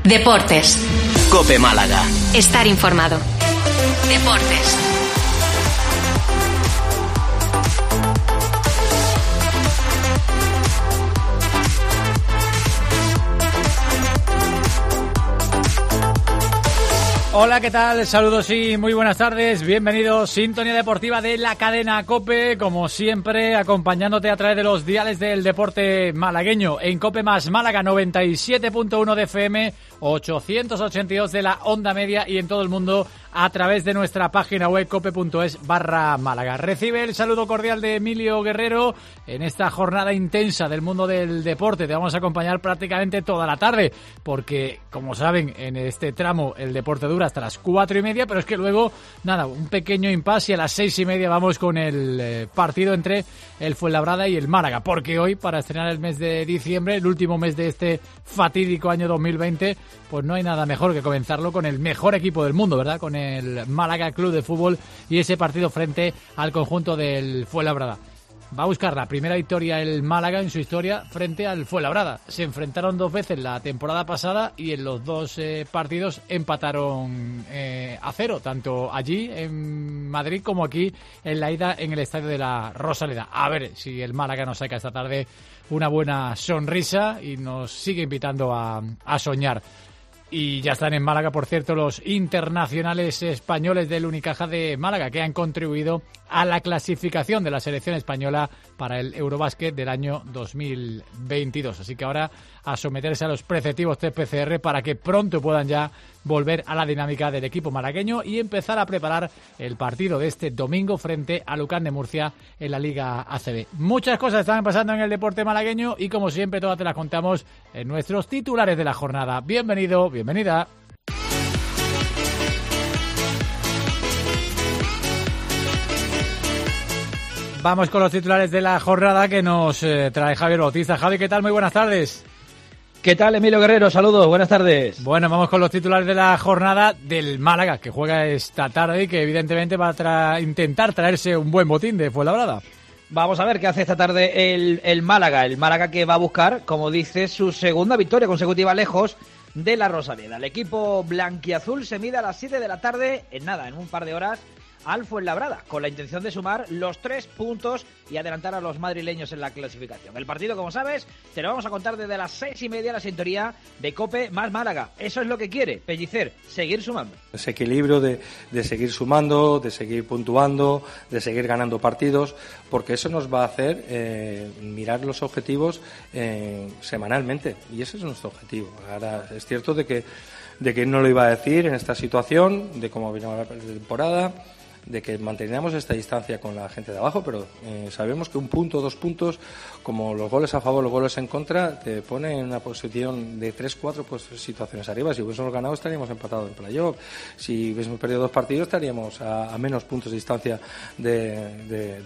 Deportes. COPE Málaga. Estar informado. Deportes. Hola, ¿qué tal? Saludos y muy buenas tardes. Bienvenidos, sintonía deportiva de la cadena COPE, como siempre, acompañándote a través de los diales del deporte malagueño en COPE más Málaga 97.1 de FM, 882 de la onda media y en todo el mundo a través de nuestra página web cope.es/Málaga. Recibe el saludo cordial de Emilio Guerrero en esta jornada intensa del mundo del deporte. Te vamos a acompañar prácticamente toda la tarde porque, como saben, en este tramo el deporte dura hasta las 4:30, pero es que luego, nada, un pequeño impasse y a las 6:30 vamos con el partido entre el Fuenlabrada y el Málaga, porque hoy, para estrenar el mes de diciembre, el último mes de este fatídico año 2020, pues no hay nada mejor que comenzarlo con el mejor equipo del mundo, ¿verdad? Con el Málaga Club de Fútbol y ese partido frente al conjunto del Fuenlabrada. Va a buscar la primera victoria el Málaga en su historia frente al Fuenlabrada. Se enfrentaron 2 veces la temporada pasada y en los 2 partidos empataron a 0, tanto allí en Madrid como aquí en la ida en el estadio de la Rosaleda. A ver si el Málaga nos saca esta tarde una buena sonrisa y nos sigue invitando a soñar. Y ya están en Málaga, por cierto, los internacionales españoles del Unicaja de Málaga, que han contribuido a la clasificación de la selección española para el Eurobásquet del año 2022. Así que ahora a someterse a los preceptivos test PCR para que pronto puedan ya volver a la dinámica del equipo malagueño y empezar a preparar el partido de este domingo frente a Lucán de Murcia en la Liga ACB. Muchas cosas están pasando en el deporte malagueño y, como siempre, todas te las contamos en nuestros titulares de la jornada. Bienvenido, bienvenida. Vamos con los titulares de la jornada que nos trae Javier Bautista. Javi, ¿qué tal? Muy buenas tardes. ¿Qué tal, Emilio Guerrero? Saludos, buenas tardes. Bueno, vamos con los titulares de la jornada del Málaga, que juega esta tarde y que evidentemente va a intentar traerse un buen botín de Fuenlabrada. Vamos a ver qué hace esta tarde el Málaga que va a buscar, como dice, su segunda victoria consecutiva lejos de la Rosaleda. El equipo blanquiazul se mide a las 7 de la tarde, en un par de horas, al Fuenlabrada, con la intención de sumar los 3 puntos y adelantar a los madrileños en la clasificación. El partido, como sabes, te lo vamos a contar desde las 6:30 la sintonía de COPE más Málaga. Eso es lo que quiere Pellicer, seguir sumando. Ese equilibrio de seguir sumando, de seguir puntuando, de seguir ganando partidos, porque eso nos va a hacer mirar los objetivos semanalmente, y ese es nuestro objetivo. Ahora, es cierto de que no lo iba a decir en esta situación, de cómo viene la temporada, de que mantengamos esta distancia con la gente de abajo, pero sabemos que 1 punto, 2 puntos, como los goles a favor, los goles en contra, te pone en una posición de 3-4 situaciones arriba. Si hubiésemos ganado estaríamos empatados en playoff. Si hubiésemos perdido 2 partidos estaríamos a menos puntos de distancia del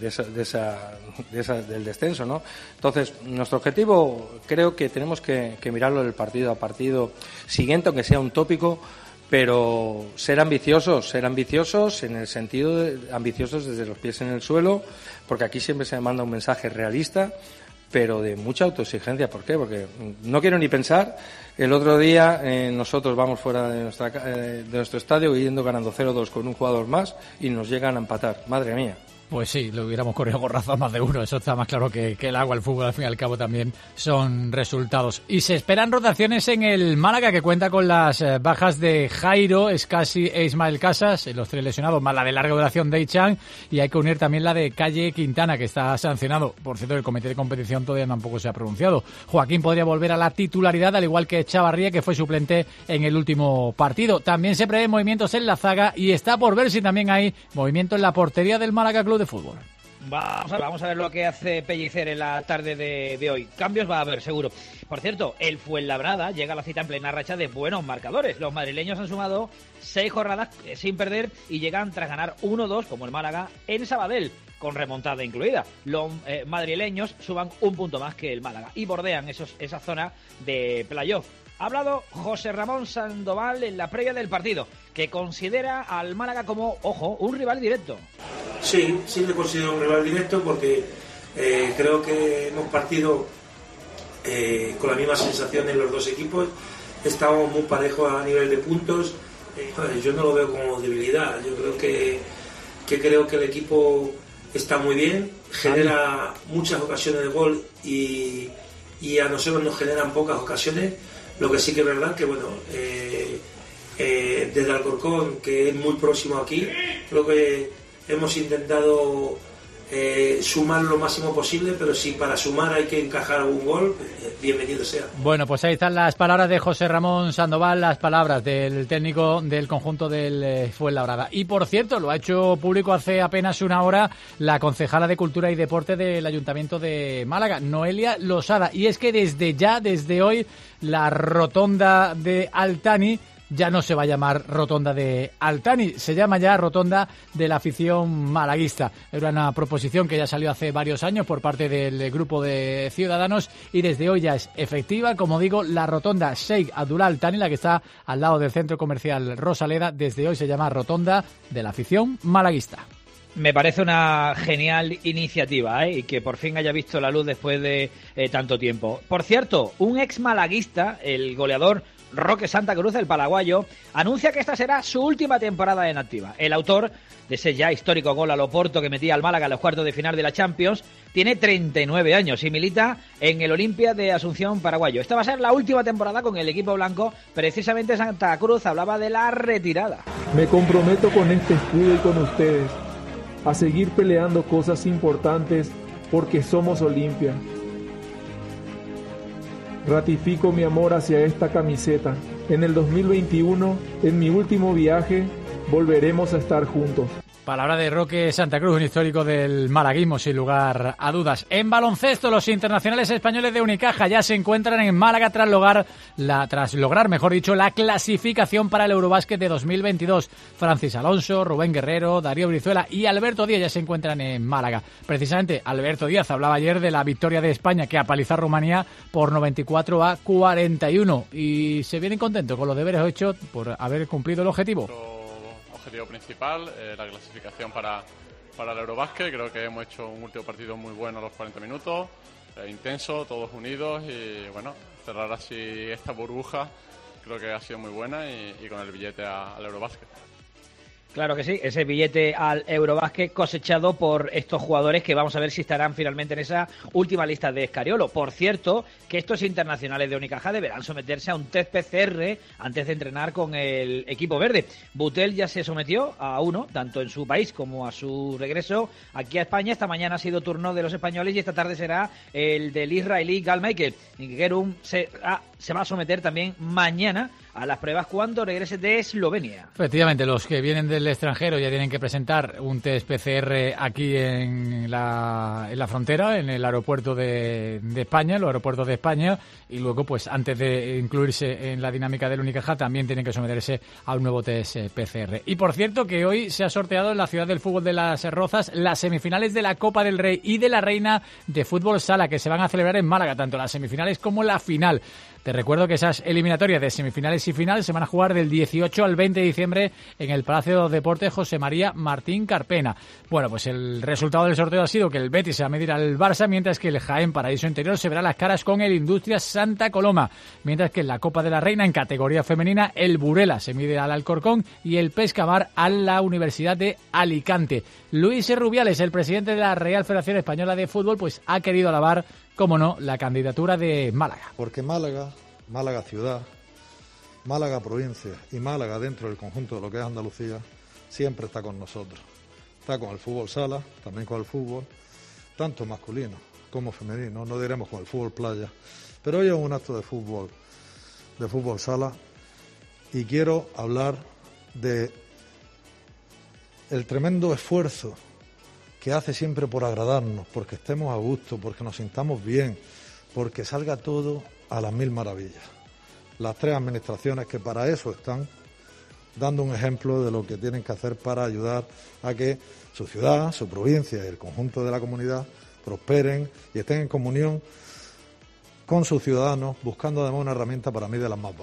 descenso, ¿no? Entonces, nuestro objetivo creo que tenemos que mirarlo del partido a partido siguiente, aunque sea un tópico, pero ser ambiciosos en el sentido de ambiciosos desde los pies en el suelo, porque aquí siempre se manda un mensaje realista, pero de mucha autoexigencia. ¿Por qué? Porque no quiero ni pensar, el otro día nosotros vamos fuera de nuestro estadio yendo ganando 0-2 con un jugador más y nos llegan a empatar. Madre mía. Pues sí, lo hubiéramos corrido gorrazo a más de uno. Eso está más claro que el agua. El fútbol, al fin y al cabo, también son resultados. Y se esperan rotaciones en el Málaga, que cuenta con las bajas de Jairo, Escasi e Ismael Casas, los 3 lesionados, más la de larga duración de Ichan, y hay que unir también la de Calle Quintana, que está sancionado. Por cierto, el comité de competición todavía tampoco se ha pronunciado. Joaquín podría volver a la titularidad, al igual que Chavarría, que fue suplente en el último partido. También se prevén movimientos en la zaga y está por ver si también hay movimiento en la portería del Málaga Club de Fútbol. Vamos a ver lo que hace Pellicer en la tarde de hoy. Cambios va a haber, seguro. Por cierto, el Fuenlabrada llega a la cita en plena racha de buenos marcadores. Los madrileños han sumado 6 jornadas sin perder y llegan tras ganar 1-2, como el Málaga, en Sabadell, con remontada incluida. Los madrileños suban 1 punto más que el Málaga y bordean esa zona de playoff. Ha hablado José Ramón Sandoval en la previa del partido, que considera al Málaga como, ojo, un rival directo. Sí le considero un rival directo porque creo que hemos partido con las mismas sensaciones los dos equipos. estamos muy parejos a nivel de puntos. Yo no lo veo como debilidad. Yo creo que el equipo está muy bien, genera muchas ocasiones de gol y a nosotros nos generan pocas ocasiones. Lo que sí que es verdad que desde Alcorcón, que es muy próximo aquí, creo que hemos intentado sumar lo máximo posible, pero si para sumar hay que encajar algún gol, bienvenido sea. Bueno, pues ahí están las palabras de José Ramón Sandoval, las palabras del técnico del conjunto del Fuenlabrada. Y por cierto, lo ha hecho público hace apenas una hora la concejala de Cultura y Deporte del Ayuntamiento de Málaga, Noelia Losada. Y es que desde hoy, la rotonda de Altani ya no se va a llamar Rotonda de Altani, se llama ya Rotonda de la Afición Malaguista. Era una proposición que ya salió hace varios años por parte del grupo de ciudadanos y desde hoy ya es efectiva. Como digo, la Rotonda Sheikh Abdullah Altani, la que está al lado del Centro Comercial Rosaleda, desde hoy se llama Rotonda de la Afición Malaguista. Me parece una genial iniciativa, y que por fin haya visto la luz después de tanto tiempo. Por cierto, un ex malaguista, el goleador Roque Santa Cruz, el paraguayo, anuncia que esta será su última temporada en activa. El autor de ese ya histórico gol al Oporto que metía al Málaga en los cuartos de final de la Champions tiene 39 años y milita en el Olimpia de Asunción paraguayo. Esta va a ser la última temporada con el equipo blanco. Precisamente Santa Cruz hablaba de la retirada. Me comprometo con este escudo y con ustedes a seguir peleando cosas importantes porque somos Olimpia. Ratifico mi amor hacia esta camiseta. En el 2021, en mi último viaje, volveremos a estar juntos. Palabra de Roque Santa Cruz, un histórico del malaguismo, sin lugar a dudas. En baloncesto, los internacionales españoles de Unicaja ya se encuentran en Málaga tras lograr la clasificación para el Eurobásquet de 2022. Francis Alonso, Rubén Guerrero, Darío Brizuela y Alberto Díaz ya se encuentran en Málaga. Precisamente, Alberto Díaz hablaba ayer de la victoria de España que apalizó a Rumanía por 94-41 y se vienen contentos con los deberes hechos por haber cumplido el objetivo. Objetivo principal, la clasificación para el Eurobásquet. Creo que hemos hecho un último partido muy bueno a los 40 minutos, intenso, todos unidos y bueno, cerrar así esta burbuja creo que ha sido muy buena y con el billete al Eurobásquet. Claro que sí, ese billete al Eurobásquet cosechado por estos jugadores que vamos a ver si estarán finalmente en esa última lista de Scariolo. Por cierto, que estos internacionales de Unicaja deberán someterse a un test PCR antes de entrenar con el equipo verde. Butel ya se sometió a uno, tanto en su país como a su regreso aquí a España. Esta mañana ha sido turno de los españoles y esta tarde será el del israelí Gal Michael. Nikerum se va a someter también mañana a las pruebas cuando regrese de Eslovenia. Efectivamente, los que vienen del extranjero ya tienen que presentar un test PCR aquí en la frontera, en el aeropuerto de España, los aeropuertos de España, y luego, pues antes de incluirse en la dinámica del Unicaja, también tienen que someterse a un nuevo test PCR. Y por cierto, que hoy se ha sorteado en la ciudad del fútbol de Las Rozas las semifinales de la Copa del Rey y de la Reina de Fútbol Sala, que se van a celebrar en Málaga, tanto las semifinales como la final. Te recuerdo que esas eliminatorias de semifinales y finales se van a jugar del 18 al 20 de diciembre en el Palacio de los Deportes José María Martín Carpena. Bueno, pues el resultado del sorteo ha sido que el Betis se va a medir al Barça, mientras que el Jaén Paraíso Interior se verá las caras con el Industrias Santa Coloma. Mientras que en la Copa de la Reina, en categoría femenina, el Burela se mide al Alcorcón y el Pescamar a la Universidad de Alicante. Luis Rubiales, el presidente de la Real Federación Española de Fútbol, pues ha querido alabar, cómo no, la candidatura de Málaga. Porque Málaga ciudad, Málaga provincia y Málaga dentro del conjunto de lo que es Andalucía siempre está con nosotros. Está con el fútbol sala, también con el fútbol, tanto masculino como femenino, no diremos con el fútbol playa. Pero hoy es un acto de fútbol sala y quiero hablar de el tremendo esfuerzo que hace siempre por agradarnos, porque estemos a gusto, porque nos sintamos bien, porque salga todo a las mil maravillas. Las tres administraciones que para eso están dando un ejemplo de lo que tienen que hacer para ayudar a que su ciudad, su provincia y el conjunto de la comunidad prosperen y estén en comunión con sus ciudadanos, buscando además una herramienta para mí de las más válidas.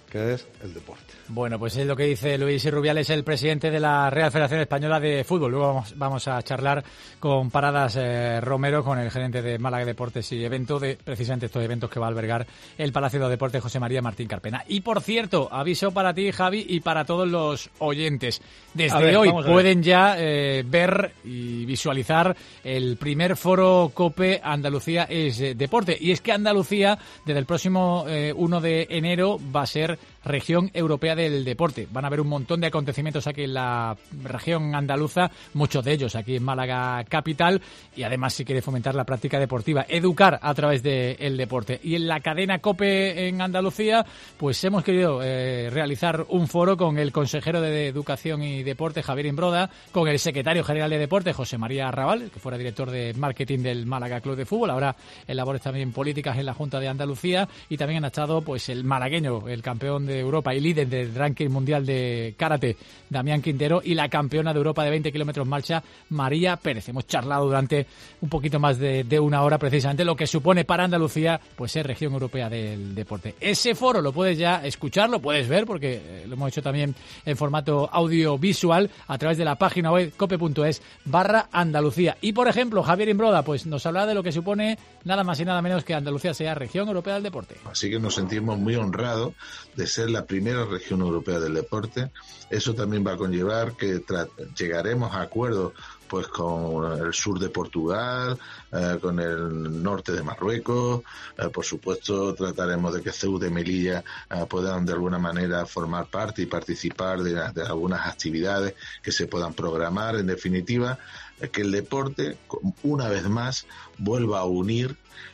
que es el deporte. Bueno, pues es lo que dice Luis Rubiales, el presidente de la Real Federación Española de Fútbol. Luego vamos a charlar con Paradas Romero, con el gerente de Málaga Deportes y Eventos, de precisamente estos eventos que va a albergar el Palacio de Deportes José María Martín Carpena. Y por cierto, aviso para ti, Javi, y para todos los oyentes. Desde hoy pueden ya ver y visualizar el primer foro COPE Andalucía es Deporte. Y es que Andalucía, desde el próximo 1 de enero, va a ser región europea del deporte. Van a haber un montón de acontecimientos aquí en la región andaluza, muchos de ellos aquí en Málaga capital, y además si quiere fomentar la práctica deportiva, educar a través del deporte. Y en la cadena COPE en Andalucía, pues hemos querido realizar un foro con el consejero de Educación y Deporte, Javier Imbroda, con el secretario general de Deporte, José María Arrabal, que fuera director de marketing del Málaga Club de Fútbol, ahora en labores también políticas en la Junta de Andalucía, y también han estado pues el malagueño, el campeón de Europa y líder del ranking mundial de karate, Damián Quintero, y la campeona de Europa de 20 kilómetros marcha, María Pérez. Hemos charlado durante un poquito más de una hora precisamente lo que supone para Andalucía pues ser región europea del deporte. Ese foro lo puedes ya escuchar, lo puedes ver, porque lo hemos hecho también en formato audiovisual a través de la página web cope.es/Andalucía. Y por ejemplo, Javier Imbroda pues nos habla de lo que supone nada más y nada menos que Andalucía sea región europea del deporte. Así que nos sentimos muy honrados de ser la primera región europea del deporte. Eso también va a conllevar que llegaremos a acuerdos pues con el sur de Portugal, con el norte de Marruecos. Por supuesto, trataremos de que Ceuta y Melilla puedan de alguna manera formar parte y participar de algunas actividades que se puedan programar. En definitiva, que el deporte, una vez más, vuelva a unir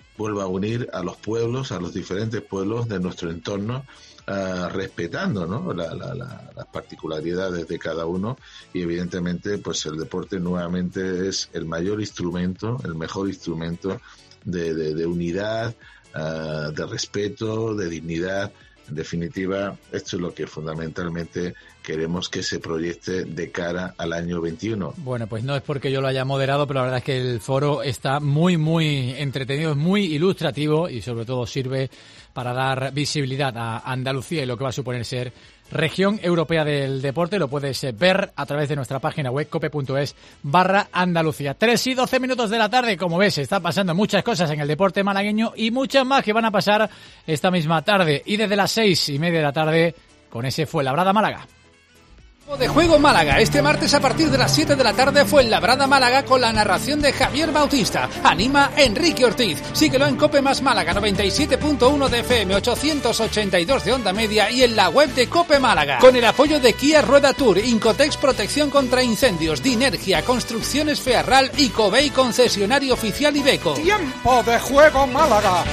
a los pueblos, a los diferentes pueblos de nuestro entorno, respetando, ¿no?, las particularidades de cada uno, y evidentemente pues el deporte nuevamente es el mayor instrumento, el mejor instrumento de unidad, de respeto, de dignidad. En definitiva, esto es lo que fundamentalmente queremos que se proyecte de cara al año 21. Bueno, pues no es porque yo lo haya moderado, pero la verdad es que el foro está muy, muy entretenido, es muy ilustrativo y sobre todo sirve para dar visibilidad a Andalucía y lo que va a suponer ser región europea del deporte. Lo puedes ver a través de nuestra página web cope.es/Andalucía. 3:12 minutos de la tarde. Como ves, están pasando muchas cosas en el deporte malagueño y muchas más que van a pasar esta misma tarde. Y desde las 6:30 de la tarde con ese Fuenlabrada Málaga. De Juego Málaga, este martes a partir de las 7 de la tarde Fuenlabrada Málaga con la narración de Javier Bautista. Anima Enrique Ortiz. Síguelo en Cope Más Málaga, 97.1 de FM, 882 de onda media y en la web de Cope Málaga. Con el apoyo de Kia Rueda Tour, Incotex Protección contra Incendios, Dinergia, Construcciones Fearral y Covey Concesionario Oficial Iveco. Tiempo de Juego Málaga.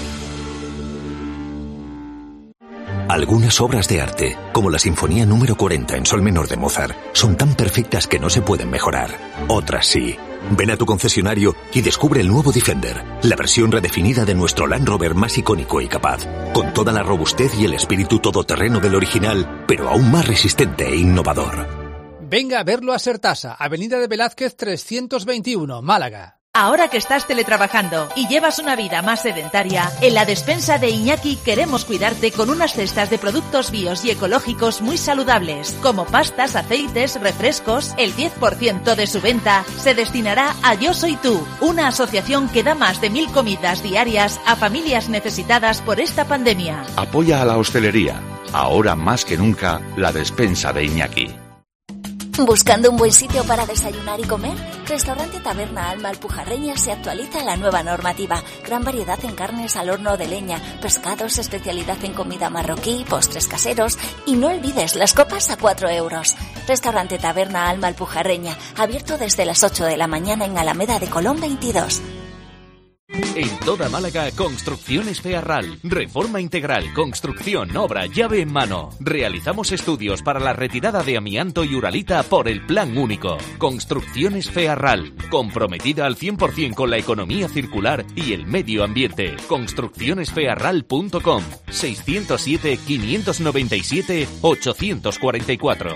Algunas obras de arte, como la Sinfonía número 40 en sol menor de Mozart, son tan perfectas que no se pueden mejorar. Otras sí. Ven a tu concesionario y descubre el nuevo Defender, la versión redefinida de nuestro Land Rover más icónico y capaz, con toda la robustez y el espíritu todoterreno del original, pero aún más resistente e innovador. Venga a verlo a Sertasa, Avenida de Velázquez 321, Málaga. Ahora que estás teletrabajando y llevas una vida más sedentaria, en la despensa de Iñaki queremos cuidarte con unas cestas de productos bios y ecológicos muy saludables, como pastas, aceites, refrescos. El 10% de su venta se destinará a Yo Soy Tú, una asociación que da más de 1000 comidas diarias a familias necesitadas por esta pandemia. Apoya a la hostelería. Ahora más que nunca, la despensa de Iñaki. ¿Buscando un buen sitio para desayunar y comer? Restaurante Taberna Alma Alpujarreña se actualiza a la nueva normativa. Gran variedad en carnes al horno de leña, pescados, especialidad en comida marroquí, postres caseros. Y no olvides las copas a 4 euros. Restaurante Taberna Alma Alpujarreña, abierto desde las 8 de la mañana en Alameda de Colón 22. En toda Málaga, Construcciones Fearral. Reforma integral, construcción, obra, llave en mano. Realizamos estudios para la retirada de amianto y uralita por el Plan Único. Construcciones Fearral. Comprometida al 100% con la economía circular y el medio ambiente. Construccionesfearral.com 607-597-844.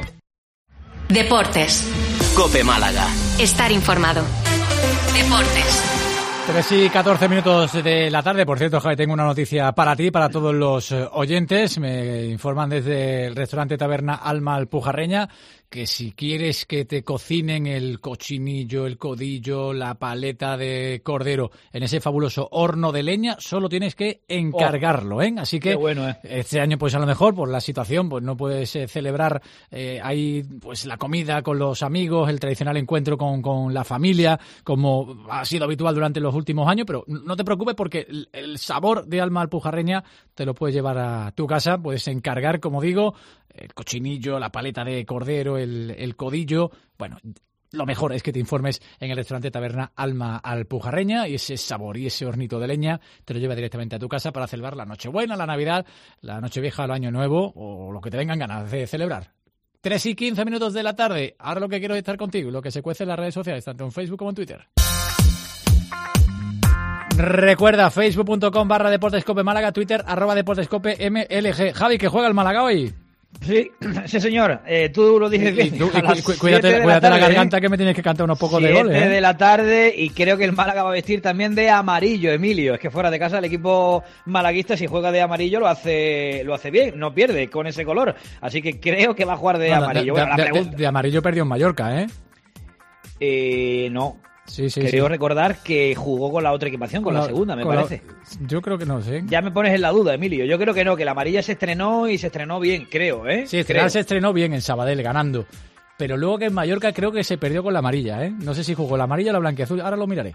Deportes. Cope Málaga. Estar informado. Deportes. 3:14 de la tarde. Por cierto, Javi, tengo una noticia para ti, para todos los oyentes. Me informan desde el restaurante Taberna Alma Alpujarreña que si quieres que te cocinen el cochinillo, el codillo, la paleta de cordero en ese fabuloso horno de leña, solo tienes que encargarlo, ¿eh? Así que qué bueno, este año, pues a lo mejor, por la situación, pues no puedes celebrar ahí pues la comida con los amigos, el tradicional encuentro con la familia, como ha sido habitual durante los últimos años, pero no te preocupes porque el sabor de Alma Alpujarreña te lo puedes llevar a tu casa, puedes encargar, como digo, el cochinillo, la paleta de cordero, el codillo. Bueno, lo mejor es que te informes en el restaurante Taberna Alma Alpujarreña y ese sabor y ese hornito de leña te lo lleva directamente a tu casa para celebrar la Nochebuena, la Navidad, la Nochevieja, el Año Nuevo o lo que te vengan ganas de celebrar. 3:15 de la tarde. Ahora lo que quiero es estar contigo y lo que se cuece en las redes sociales, tanto en Facebook como en Twitter. Recuerda, facebook.com/deportescope Málaga, Twitter @deportescope MLG. Javi, ¿que juega el Málaga hoy? Sí, señor. Tú lo dices bien. Cuídate la garganta, que me tienes que cantar unos pocos de goles. 7 de la tarde y creo que el Málaga va a vestir también de amarillo, Emilio. Es que fuera de casa el equipo malaguista, si juega de amarillo, lo hace bien. No pierde con ese color. Así que creo que va a jugar de amarillo. De amarillo perdió en Mallorca, ¿eh? No. Sí, Creo recordar que jugó con la otra equipación, con la segunda, me parece. Yo creo que no sé. Ya me pones en la duda, Emilio. Yo creo que no, que la amarilla se estrenó y se estrenó bien, creo, ¿eh? Sí, se estrenó bien en Sabadell, ganando. Pero luego que en Mallorca creo que se perdió con la amarilla, ¿eh? No sé si jugó la amarilla o la blanquiazul, ahora lo miraré.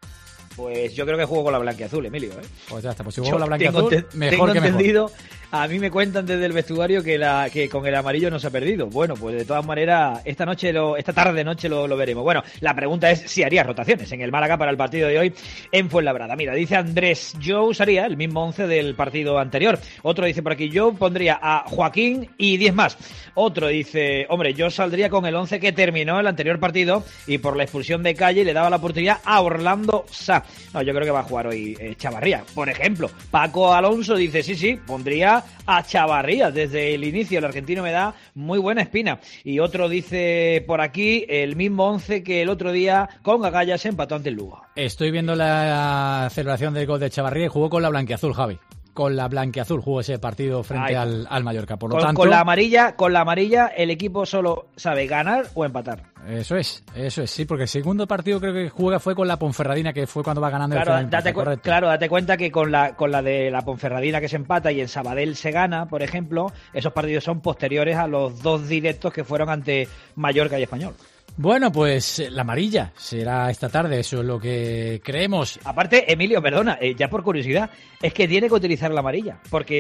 Pues yo creo que jugó con la blanquiazul, Emilio, ¿eh? Pues ya está, pues si jugó con la blanquiazul, mejor que entendido. A mí me cuentan desde el vestuario que con el amarillo no se ha perdido. Bueno, pues de todas maneras, esta tarde-noche lo veremos. Bueno, la pregunta es si haría rotaciones en el Málaga para el partido de hoy en Fuenlabrada. Mira, dice Andrés, yo usaría el mismo 11 del partido anterior. Otro dice por aquí, yo pondría a Joaquín y 10 más. Otro dice, hombre, yo saldría con el 11 que terminó el anterior partido y por la expulsión de Calle le daba la oportunidad a Orlando Sá. No, yo creo que va a jugar hoy Chavarría. Por ejemplo, Paco Alonso dice, sí, pondría a Chavarría desde el inicio. El argentino me da muy buena espina. Y otro dice por aquí el mismo 11 que el otro día con Agallas se empató ante el Lugo. Estoy viendo la celebración del gol de Chavarría y jugó con la blanquiazul, Javi. Con la blanquiazul jugó ese partido frente al Mallorca. Por lo tanto, con la amarilla el equipo solo sabe ganar o empatar. Eso es, sí, porque el segundo partido creo que fue con la Ponferradina, que fue cuando va ganando el final. Date cuenta que con la de la Ponferradina que se empata y en Sabadell se gana, por ejemplo, esos partidos son posteriores a los dos directos que fueron ante Mallorca y Español. Bueno, pues la amarilla será esta tarde, eso es lo que creemos. Aparte, Emilio, perdona, ya por curiosidad, es que tiene que utilizar la amarilla,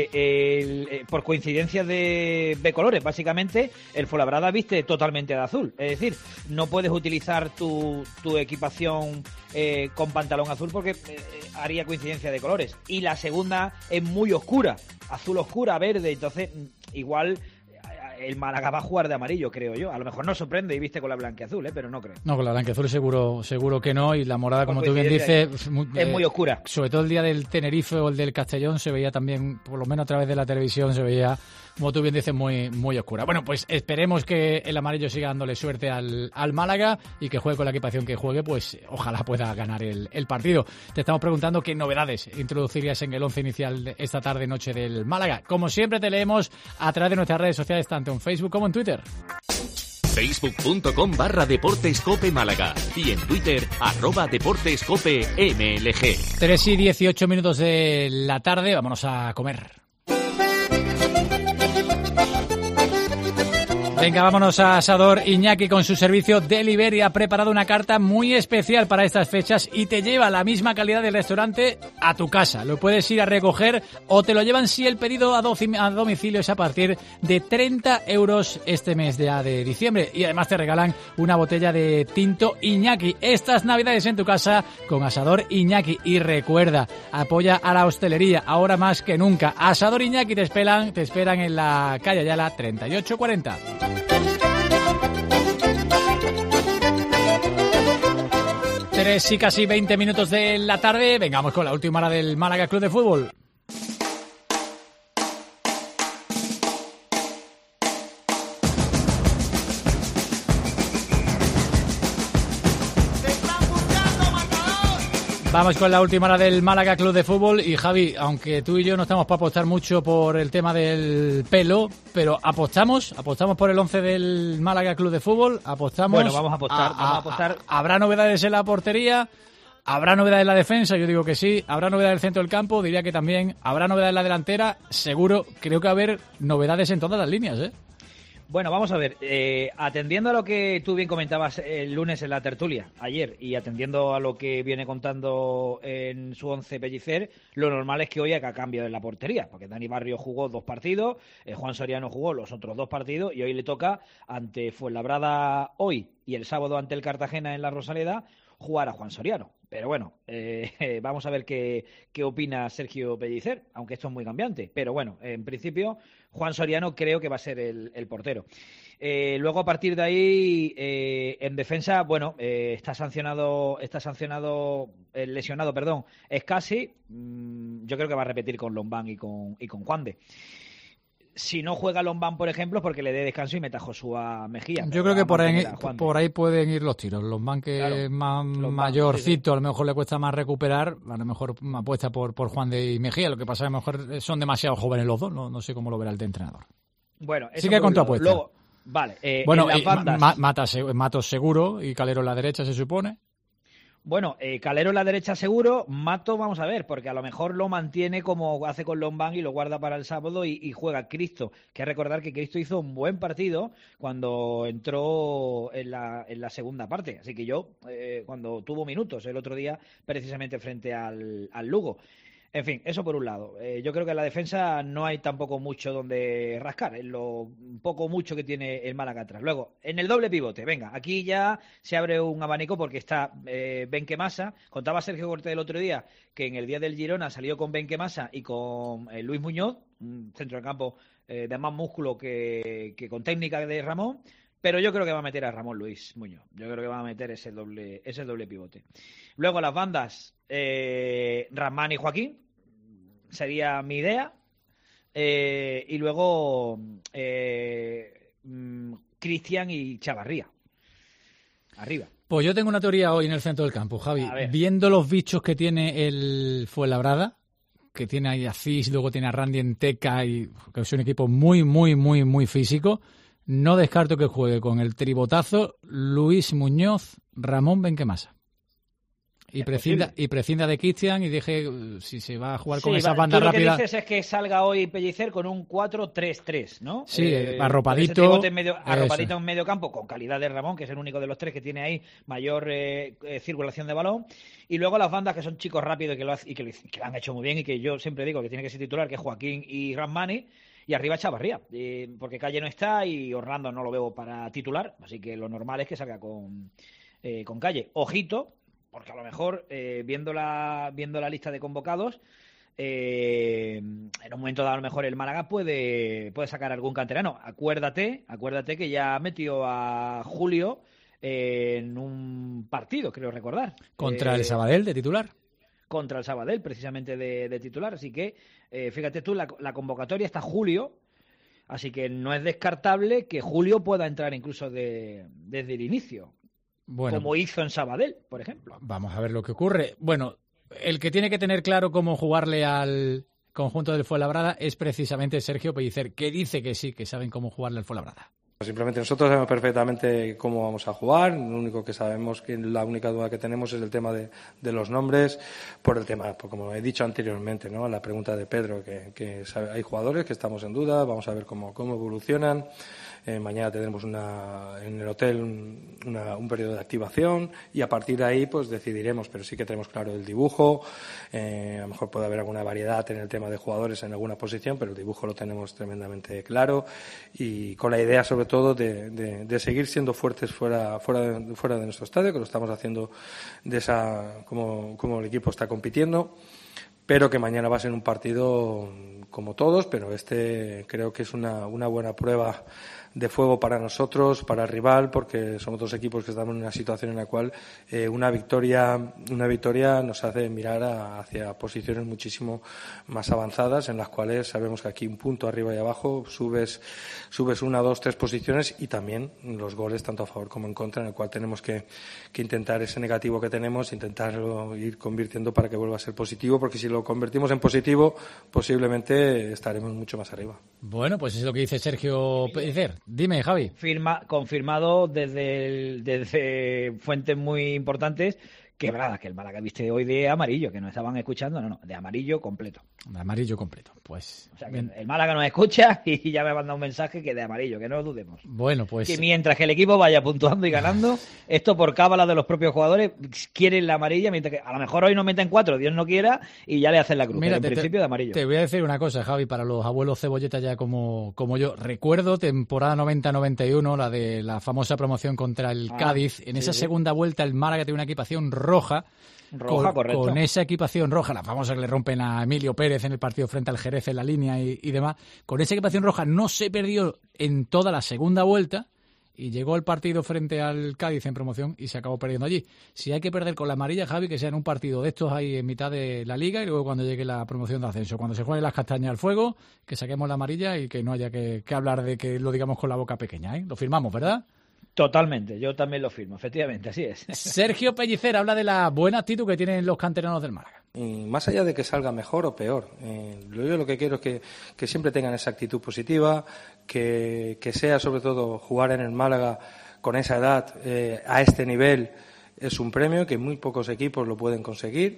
porque por coincidencia de colores, básicamente, el Fuenlabrada viste totalmente de azul. Es decir, no puedes utilizar tu equipación con pantalón azul porque haría coincidencia de colores. Y la segunda es muy oscura, azul oscura, verde, entonces igual el Málaga va a jugar de amarillo, creo yo. A lo mejor no sorprende y viste con la blanquiazul, pero no creo. No, con la blanquiazul seguro que no. Y la morada, como tú bien dices, es muy oscura. Sobre todo el día del Tenerife o el del Castellón se veía también, por lo menos a través de la televisión, se veía, como tú bien dices, muy, muy oscura. Bueno, pues esperemos que el amarillo siga dándole suerte al Málaga y que juegue con la equipación que juegue, pues ojalá pueda ganar el partido. Te estamos preguntando qué novedades introducirías en el 11 inicial de esta tarde-noche del Málaga. Como siempre, te leemos a través de nuestras redes sociales, tanto en Facebook como en Twitter. Facebook.com/Deportescope Málaga y en Twitter @Deportescope MLG. 3:18 de la tarde, vámonos a comer. Venga, vámonos a Asador. Iñaki, con su servicio Delivery, ha preparado una carta muy especial para estas fechas y te lleva la misma calidad del restaurante a tu casa. Lo puedes ir a recoger o te lo llevan si el pedido a domicilio es a partir de 30 € este mes de diciembre. Y además te regalan una botella de tinto Iñaki. Estas navidades en tu casa con Asador Iñaki. Y recuerda, apoya a la hostelería ahora más que nunca. Asador Iñaki te esperan en la calle Ayala 3840. 3 y casi 20 minutos de la tarde. Vengamos con la última hora del Málaga Club de Fútbol. Vamos con la última hora del Málaga Club de Fútbol. Y Javi, aunque tú y yo no estamos para apostar mucho por el tema del pelo, pero apostamos por el 11 del Málaga Club de Fútbol. Apostamos. Bueno, vamos a apostar. ¿Habrá novedades en la portería? ¿Habrá novedades en la defensa? Yo digo que sí. ¿Habrá novedades en el centro del campo? Diría que también. ¿Habrá novedades en la delantera? Seguro. Creo que va a haber novedades en todas las líneas, ¿eh? Bueno, vamos a ver, atendiendo a lo que tú bien comentabas el lunes en la tertulia, ayer, y atendiendo a lo que viene contando en su 11 Pellicer, lo normal es que hoy haga cambio en la portería, porque Dani Barrio jugó 2 partidos, Juan Soriano jugó los otros 2 partidos, y hoy le toca ante Fuenlabrada hoy y el sábado ante el Cartagena en la Rosaleda jugar a Juan Soriano. Pero bueno, vamos a ver qué opina Sergio Pellicer, aunque esto es muy cambiante. Pero bueno, en principio, Juan Soriano creo que va a ser el portero. Luego, a partir de ahí, en defensa, bueno, está lesionado, Escasi. Yo creo que va a repetir con Lombán y con Juan de. Si no juega Lombán, por ejemplo, porque le dé descanso y meta a Joshua Mejía. Yo creo que por ahí pueden ir los tiros. Lombán, que claro, es más mayorcito, sí. A lo mejor le cuesta más recuperar, a lo mejor apuesta por Juan de y Mejía. Lo que pasa es que a lo mejor son demasiado jóvenes los dos, no sé cómo lo verá el entrenador. Bueno, sí que con tu apuesta. Luego, vale, bueno, en las bandas... Matos seguro y Calero en la derecha, se supone. Bueno, Calero en la derecha seguro, Mato vamos a ver, porque a lo mejor lo mantiene como hace con Lombán y lo guarda para el sábado y juega Cristo. Que recordar que Cristo hizo un buen partido cuando entró en la segunda parte. Así que yo, cuando tuvo minutos el otro día, precisamente frente al Lugo. En fin, eso por un lado. Yo creo que en la defensa no hay tampoco mucho donde rascar, en lo poco mucho que tiene el Málaga atrás. Luego, en el doble pivote, venga, aquí ya se abre un abanico porque está Benquemasa. Contaba Sergio Cortés el otro día que en el día del Girona salió con Benquemasa y con Luis Muñoz, un centro del campo de más músculo que con técnica de Ramón. Pero yo creo que va a meter a Ramón Luis Muñoz. Yo creo que va a meter ese doble pivote. Luego las bandas, Ramán y Joaquín, sería mi idea. Y luego Cristian y Chavarría. Arriba. Pues yo tengo una teoría hoy en el centro del campo, Javi. Viendo los bichos que tiene el Fuenlabrada, que tiene ahí a Cis, luego tiene a Randy Enteca, y que es un equipo muy, muy, muy, muy físico. No descarto que juegue con el tribotazo Luis Muñoz, Ramón Benquemasa. Y prescinda de Cristian y deje, si se va a jugar con esas bandas rápidas. Lo que dices es que salga hoy Pellicer con un 4-3-3, ¿no? Sí, arropadito. Arropadito en medio campo, con calidad de Ramón, que es el único de los tres que tiene ahí mayor circulación de balón. Y luego las bandas que son chicos rápidos y que lo han hecho muy bien y que yo siempre digo que tiene que ser titular, que es Joaquín y Ramani. Y arriba Chavarría, porque Calle no está y Orlando no lo veo para titular, así que lo normal es que salga con Calle. Ojito, porque a lo mejor, viendo la lista de convocados, en un momento dado a lo mejor el Málaga puede sacar algún canterano. Acuérdate que ya metió a Julio en un partido, creo recordar. ¿Contra el Sabadell de titular? Contra el Sabadell, precisamente de titular. Así que, fíjate tú, la convocatoria está Julio, así que no es descartable que Julio pueda entrar incluso desde el inicio, como hizo en Sabadell, por ejemplo. Vamos a ver lo que ocurre. Bueno, el que tiene que tener claro cómo jugarle al conjunto del Fuenlabrada es precisamente Sergio Pellicer, que dice que sí, que saben cómo jugarle al Fuenlabrada. Simplemente nosotros sabemos perfectamente cómo vamos a jugar. Lo único que sabemos, que la única duda que tenemos es el tema de los nombres, por el tema, como he dicho anteriormente, ¿no? La pregunta de Pedro, que hay jugadores que estamos en duda, vamos a ver cómo evolucionan. Mañana tendremos en el hotel un periodo de activación y a partir de ahí pues decidiremos, pero sí que tenemos claro el dibujo. A lo mejor puede haber alguna variedad en el tema de jugadores en alguna posición, pero el dibujo lo tenemos tremendamente claro y con la idea sobre todo de seguir siendo fuertes fuera de nuestro estadio, que lo estamos haciendo como el equipo está compitiendo. pero que mañana va a ser un partido como todos, pero creo que es una buena prueba de fuego para nosotros, para el rival, porque somos dos equipos que estamos en una situación en la cual una victoria nos hace mirar hacia posiciones muchísimo más avanzadas, en las cuales sabemos que aquí un punto arriba y abajo subes 1, 2, 3 posiciones, y también los goles tanto a favor como en contra, en el cual tenemos que intentar ese negativo que tenemos, intentarlo ir convirtiendo para que vuelva a ser positivo, porque si lo convertimos en positivo posiblemente estaremos mucho más arriba. Bueno, pues es lo que dice Sergio Pellicer. Dime, Javi. Confirmado desde fuentes muy importantes que el Málaga viste hoy de amarillo, que nos estaban escuchando, no, de amarillo completo. De amarillo completo, pues. O sea, que el Málaga nos escucha y ya me ha mandado un mensaje que de amarillo, que no lo dudemos. Bueno, pues. Que mientras que el equipo vaya puntuando y ganando, esto por cábala de los propios jugadores, quieren la amarilla, mientras que a lo mejor hoy nos meten 4, Dios no quiera, y ya le hacen la cruz. Mira, pero en principio de amarillo. Te voy a decir una cosa, Javi, para los abuelos cebolletas ya como yo. Recuerdo temporada 90-91, la de la famosa promoción contra el Cádiz. En esa segunda vuelta el Málaga tiene una equipación roja, correcto. Con esa equipación roja, la famosa que le rompen a Emilio Pérez en el partido frente al Jerez en la línea y demás, con esa equipación roja no se perdió en toda la segunda vuelta y llegó el partido frente al Cádiz en promoción y se acabó perdiendo allí. Si hay que perder con la amarilla, Javi, que sea en un partido de estos ahí en mitad de la liga y luego cuando llegue la promoción de ascenso, cuando se jueguen las castañas al fuego, que saquemos la amarilla y que no haya que hablar de que lo digamos con la boca pequeña, ¿eh? Lo firmamos, ¿verdad? Totalmente, yo también lo firmo, efectivamente, así es. Sergio Pellicer habla de la buena actitud que tienen los canteranos del Málaga. Y más allá de que salga mejor o peor, yo lo que quiero es que siempre tengan esa actitud positiva, que sea sobre todo jugar en el Málaga con esa edad, a este nivel, es un premio que muy pocos equipos lo pueden conseguir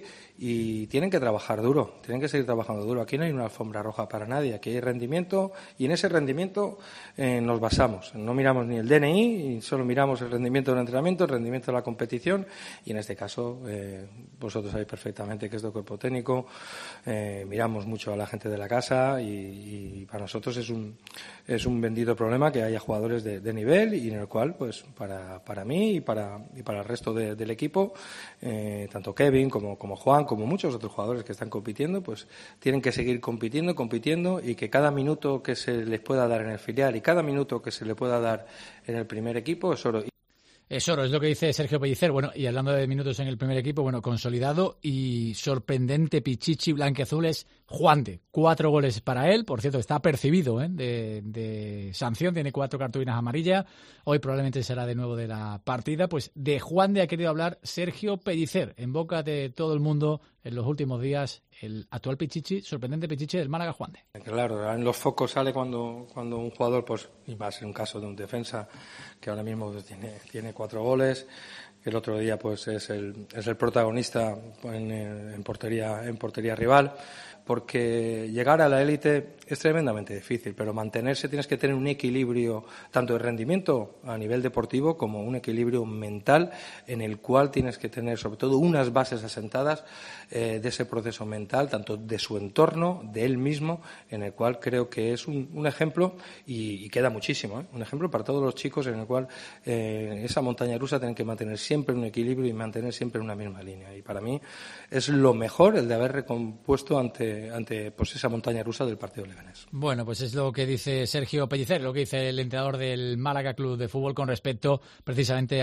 y tienen que trabajar duro, tienen que seguir trabajando duro. Aquí no hay una alfombra roja para nadie, aquí hay rendimiento y en ese rendimiento nos basamos. No miramos ni el DNI, solo miramos el rendimiento del entrenamiento, el rendimiento de la competición y en este caso vosotros sabéis perfectamente que es de cuerpo técnico, miramos mucho a la gente de la casa y para nosotros es un bendito problema que haya jugadores de nivel y en el cual pues para mí y para el resto del equipo, tanto Kevin como Juan, como muchos otros jugadores que están compitiendo, pues tienen que seguir compitiendo y que cada minuto que se les pueda dar en el filial y cada minuto que se le pueda dar en el primer equipo es oro. Es oro, es lo que dice Sergio Pellicer. Bueno, y hablando de minutos en el primer equipo, bueno, consolidado y sorprendente pichichi blanquiazul es Juande. 4 goles para él, por cierto, está percibido de sanción, tiene 4 cartulinas amarillas. Hoy probablemente será de nuevo de la partida. Pues de Juande ha querido hablar Sergio Pellicer, en boca de todo el mundo en los últimos días, el actual pichichi, sorprendente pichichi del Málaga, Juande. Claro, en los focos sale cuando un jugador, pues, y va a ser un caso de un defensa que ahora mismo pues, tiene 4 goles. El otro día pues es el protagonista en portería rival, porque llegar a la élite es tremendamente difícil, pero mantenerse tienes que tener un equilibrio tanto de rendimiento a nivel deportivo como un equilibrio mental en el cual tienes que tener sobre todo unas bases asentadas de ese proceso mental, tanto de su entorno, de él mismo, en el cual creo que es un ejemplo y queda muchísimo, un ejemplo para todos los chicos en el cual esa montaña rusa tienen que mantener siempre un equilibrio y mantener siempre una misma línea y para mí es lo mejor el de haber recompuesto ante pues esa montaña rusa del partido leganés. Bueno, pues es lo que dice Sergio Pellicer, lo que dice el entrenador del Málaga Club de Fútbol con respecto precisamente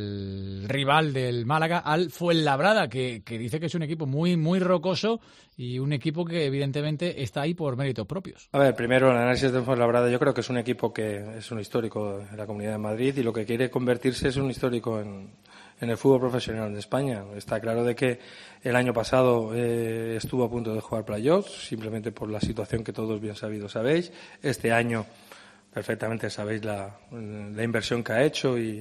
al rival del Málaga, al Fuenlabrada, que dice que es un equipo muy, muy rocoso y un equipo que evidentemente está ahí por méritos propios. A ver, primero el análisis del Fuenlabrada, yo creo que es un equipo que es un histórico en la Comunidad de Madrid y lo que quiere convertirse es un histórico en el fútbol profesional de España. Está claro de que el año pasado estuvo a punto de jugar playoffs, simplemente por la situación que todos bien sabidos sabéis. Este año perfectamente sabéis la inversión que ha hecho y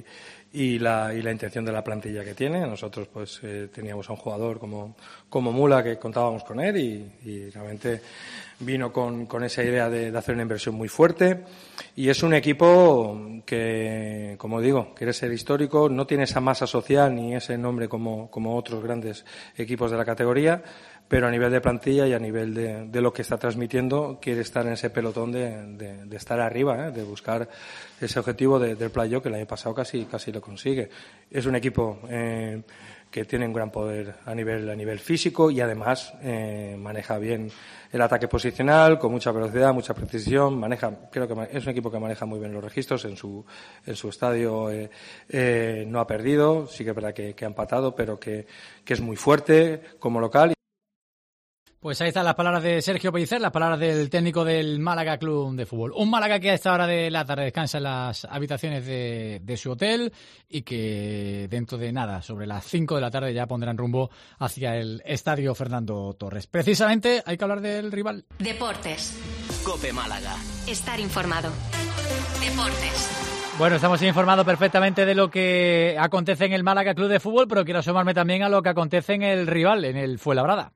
la intención de la plantilla que tiene. Nosotros pues teníamos a un jugador como Mula que contábamos con él y realmente vino con esa idea de hacer una inversión muy fuerte y es un equipo que, como digo, quiere ser histórico, no tiene esa masa social ni ese nombre como otros grandes equipos de la categoría, pero a nivel de plantilla y a nivel de lo que está transmitiendo quiere estar en ese pelotón de estar arriba, de buscar ese objetivo del playoff que el año pasado casi lo consigue. Es un equipo tiene un gran poder a nivel físico y además maneja bien el ataque posicional con mucha velocidad, mucha precisión. Creo que es un equipo que maneja muy bien los registros en su estadio. No ha perdido, sí que es verdad que ha empatado, pero que es muy fuerte como local. Pues ahí están las palabras de Sergio Pellicer, las palabras del técnico del Málaga Club de Fútbol. Un Málaga que a esta hora de la tarde descansa en las habitaciones de su hotel y que dentro de nada, sobre las 5 de la tarde, ya pondrán rumbo hacia el Estadio Fernando Torres. Precisamente hay que hablar del rival. Deportes. COPE Málaga. Estar informado. Deportes. Bueno, estamos informados perfectamente de lo que acontece en el Málaga Club de Fútbol, pero quiero asomarme también a lo que acontece en el rival, en el Fuenlabrada.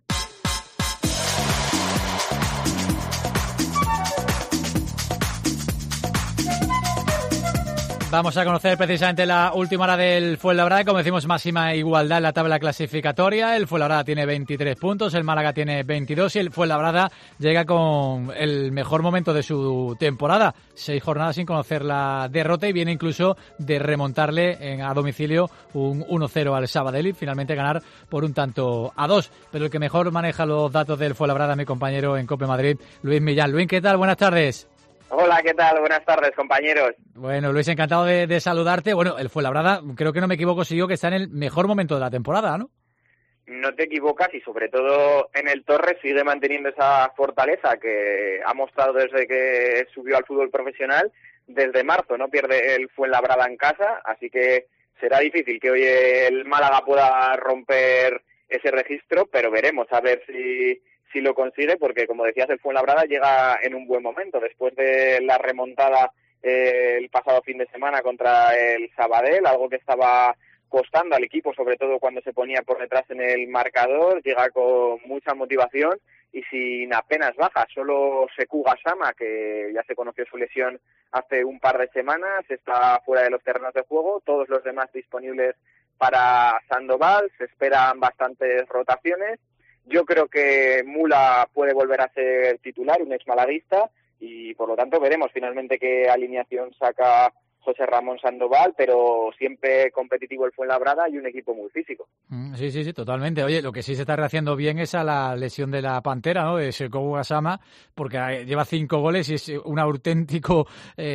Vamos a conocer precisamente la última hora del Fuenlabrada. Como decimos, máxima igualdad en la tabla clasificatoria. El Fuenlabrada tiene 23 puntos, el Málaga tiene 22 y el Fuenlabrada llega con el mejor momento de su temporada. 6 jornadas sin conocer la derrota y viene incluso de remontarle a domicilio un 1-0 al Sabadell y finalmente ganar por un tanto a 2. Pero el que mejor maneja los datos del Fuenlabrada, mi compañero en COPE Madrid, Luis Millán. Luis, ¿qué tal? Buenas tardes. Hola, ¿qué tal? Buenas tardes, compañeros. Bueno, Luis, encantado de saludarte. Bueno, el Fuenlabrada, creo que no me equivoco si digo que está en el mejor momento de la temporada, ¿no? No te equivocas y sobre todo en el Torres sigue manteniendo esa fortaleza que ha mostrado desde que subió al fútbol profesional. Desde marzo no pierde el Fuenlabrada en casa, así que será difícil que hoy el Málaga pueda romper ese registro, pero veremos a ver si lo consigue, porque como decías, el Fuenlabrada llega en un buen momento después de la remontada el pasado fin de semana contra el Sabadell, algo que estaba costando al equipo, sobre todo cuando se ponía por detrás en el marcador. Llega con mucha motivación y sin apenas bajas. Solo Sekou Gassama, que ya se conoció su lesión hace un par de semanas, está fuera de los terrenos de juego. Todos los demás disponibles para Sandoval. Se esperan bastantes rotaciones. Yo creo que Mula puede volver a ser titular, un exmalaguista, y por lo tanto veremos finalmente qué alineación saca José Ramón Sandoval, pero siempre competitivo el Fuenlabrada y un equipo muy físico. Sí, totalmente. Oye, lo que sí se está rehaciendo bien es a la lesión de la Pantera, ¿no?, de Sekou Gassama, porque lleva 5 goles y es un auténtico,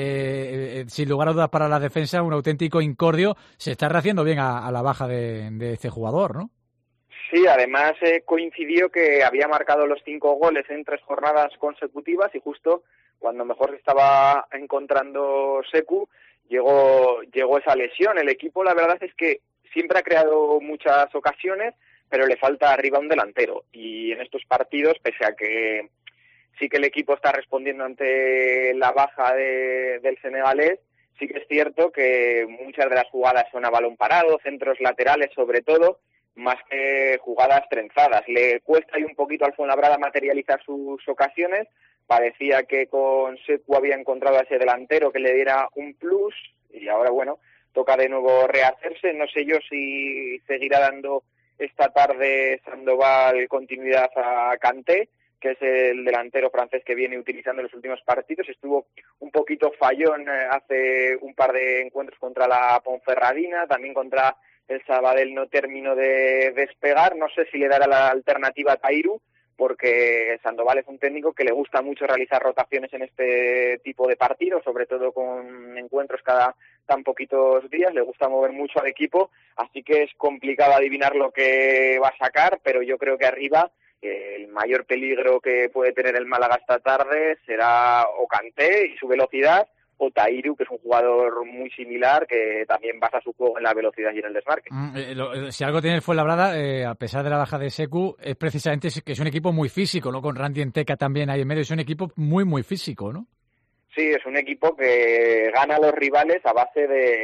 sin lugar a dudas para la defensa, un auténtico incordio. Se está rehaciendo bien a la baja de este jugador, ¿no? Sí, además coincidió que había marcado los 5 goles en 3 jornadas consecutivas y justo cuando mejor se estaba encontrando Sekou llegó esa lesión. El equipo, la verdad es que siempre ha creado muchas ocasiones, pero le falta arriba un delantero. Y en estos partidos, pese a que sí que el equipo está respondiendo ante la baja del senegalés, sí que es cierto que muchas de las jugadas son a balón parado, centros laterales sobre todo, más que jugadas trenzadas. Le cuesta ahí un poquito al Fuenlabrada materializar sus ocasiones. Parecía que con Sekou había encontrado a ese delantero que le diera un plus y ahora, bueno, toca de nuevo rehacerse. No sé yo si seguirá dando esta tarde Sandoval continuidad a Kanté, que es el delantero francés que viene utilizando en los últimos partidos. Estuvo un poquito fallón hace un par de encuentros contra la Ponferradina, también contra el Sabadell no terminó de despegar. No sé si le dará la alternativa a Tahiru, porque Sandoval es un técnico que le gusta mucho realizar rotaciones en este tipo de partidos, sobre todo con encuentros cada tan poquitos días. Le gusta mover mucho al equipo, así que es complicado adivinar lo que va a sacar, pero yo creo que arriba el mayor peligro que puede tener el Málaga esta tarde será o Kanté y su velocidad, o Tahiru, que es un jugador muy similar, que también basa su juego en la velocidad y en el desmarque. Si algo tiene el Fuenlabrada, a pesar de la baja de Sekou, es precisamente que es un equipo muy físico, ¿no? Con Randy Enteca también ahí en medio, es un equipo muy, muy físico, ¿no? Sí, es un equipo que gana a los rivales a base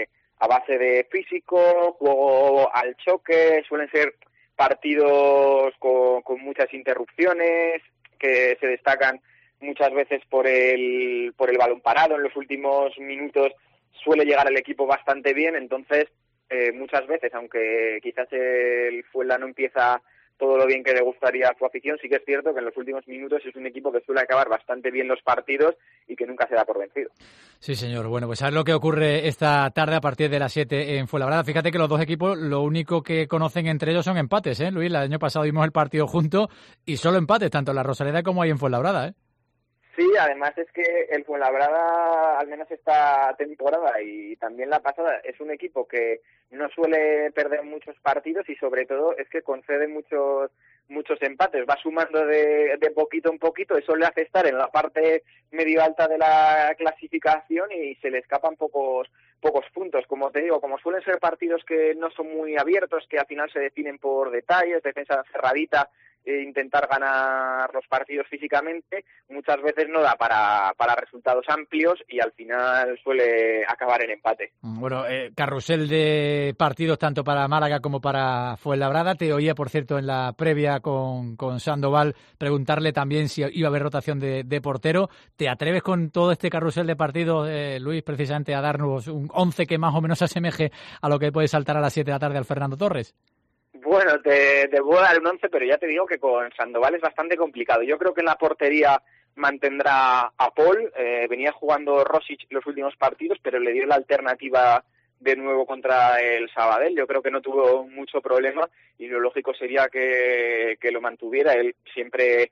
de físico, juego al choque. Suelen ser partidos con muchas interrupciones, que se destacan muchas veces por el balón parado. En los últimos minutos suele llegar el equipo bastante bien, entonces muchas veces, aunque quizás el Fuenla no empieza todo lo bien que le gustaría a su afición. Sí que es cierto que en los últimos minutos es un equipo que suele acabar bastante bien los partidos y que nunca se da por vencido. Sí, señor. Bueno, pues a ver lo que ocurre esta tarde a partir de las 7 en Fuenlabrada. Fíjate que los dos equipos lo único que conocen entre ellos son empates, ¿eh, Luis? El año pasado vimos el partido juntos y solo empates, tanto en la Rosaleda como ahí en Fuenlabrada, ¿eh? Sí, además es que el Fuenlabrada, al menos esta temporada y también la pasada, es un equipo que no suele perder muchos partidos y sobre todo es que concede muchos empates, va sumando de poquito en poquito, eso le hace estar en la parte medio alta de la clasificación y se le escapan pocos puntos. Como te digo, como suelen ser partidos que no son muy abiertos, que al final se definen por detalles, defensa cerradita, intentar ganar los partidos físicamente, muchas veces no da para resultados amplios y al final suele acabar en empate. Bueno, carrusel de partidos tanto para Málaga como para Fuenlabrada. Te oía, por cierto, en la previa con Sandoval preguntarle también si iba a haber rotación de portero. ¿Te atreves con todo este carrusel de partidos, Luis, precisamente a darnos un 11 que más o menos se asemeje a lo que puede saltar a las 7 de la tarde al Fernando Torres? Bueno, te voy a dar un 11, pero ya te digo que con Sandoval es bastante complicado. Yo creo que en la portería mantendrá a Paul. Venía jugando Rosic los últimos partidos, pero le dio la alternativa de nuevo contra el Sabadell. Yo creo que no tuvo mucho problema y lo lógico sería que lo mantuviera. Él siempre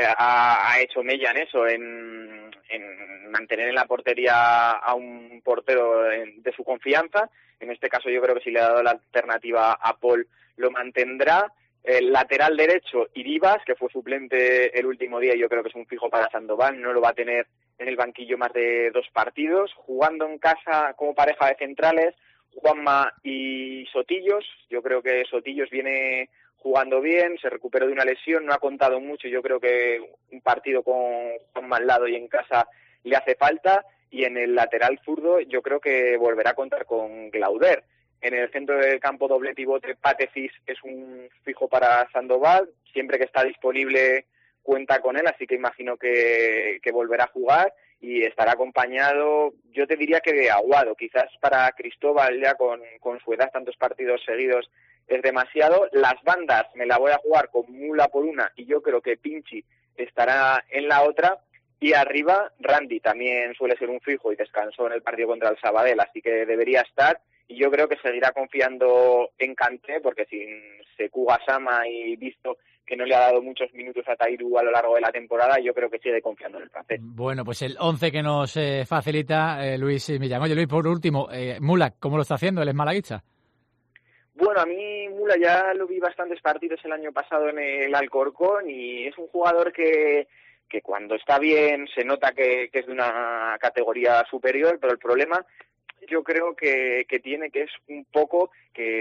ha hecho mella en eso, en mantener en la portería a un portero de su confianza. En este caso yo creo que si le ha dado la alternativa a Paul lo mantendrá. El lateral derecho, Iribas, que fue suplente el último día, yo creo que es un fijo para Sandoval, no lo va a tener en el banquillo más de 2 partidos. Jugando en casa como pareja de centrales, Juanma y Sotillos. Yo creo que Sotillos viene jugando bien, se recuperó de una lesión, no ha contado mucho. Yo creo que un partido con Juanma al lado y en casa le hace falta. Y en el lateral zurdo yo creo que volverá a contar con Glauder. En el centro del campo doble pivote, Patecis es un fijo para Sandoval, siempre que está disponible cuenta con él, así que imagino que volverá a jugar y estará acompañado, yo te diría que de Aguado, quizás para Cristóbal ya con su edad, tantos partidos seguidos es demasiado. Las bandas me la voy a jugar con Mula por una y yo creo que Pinchi estará en la otra. Y arriba, Randy también suele ser un fijo y descansó en el partido contra el Sabadell, así que debería estar. Y yo creo que seguirá confiando en Kanté, porque sin Sekou Gassama y visto que no le ha dado muchos minutos a Tairou a lo largo de la temporada, yo creo que sigue confiando en el francés. Bueno, pues el 11 que nos facilita Luis Millán. Oye, Luis, por último, Mula, ¿cómo lo está haciendo? ¿Él es malaguista? Bueno, a mí Mula ya lo vi bastantes partidos el año pasado en el Alcorcón y es un jugador que cuando está bien se nota que es de una categoría superior, pero el problema yo creo que tiene que es un poco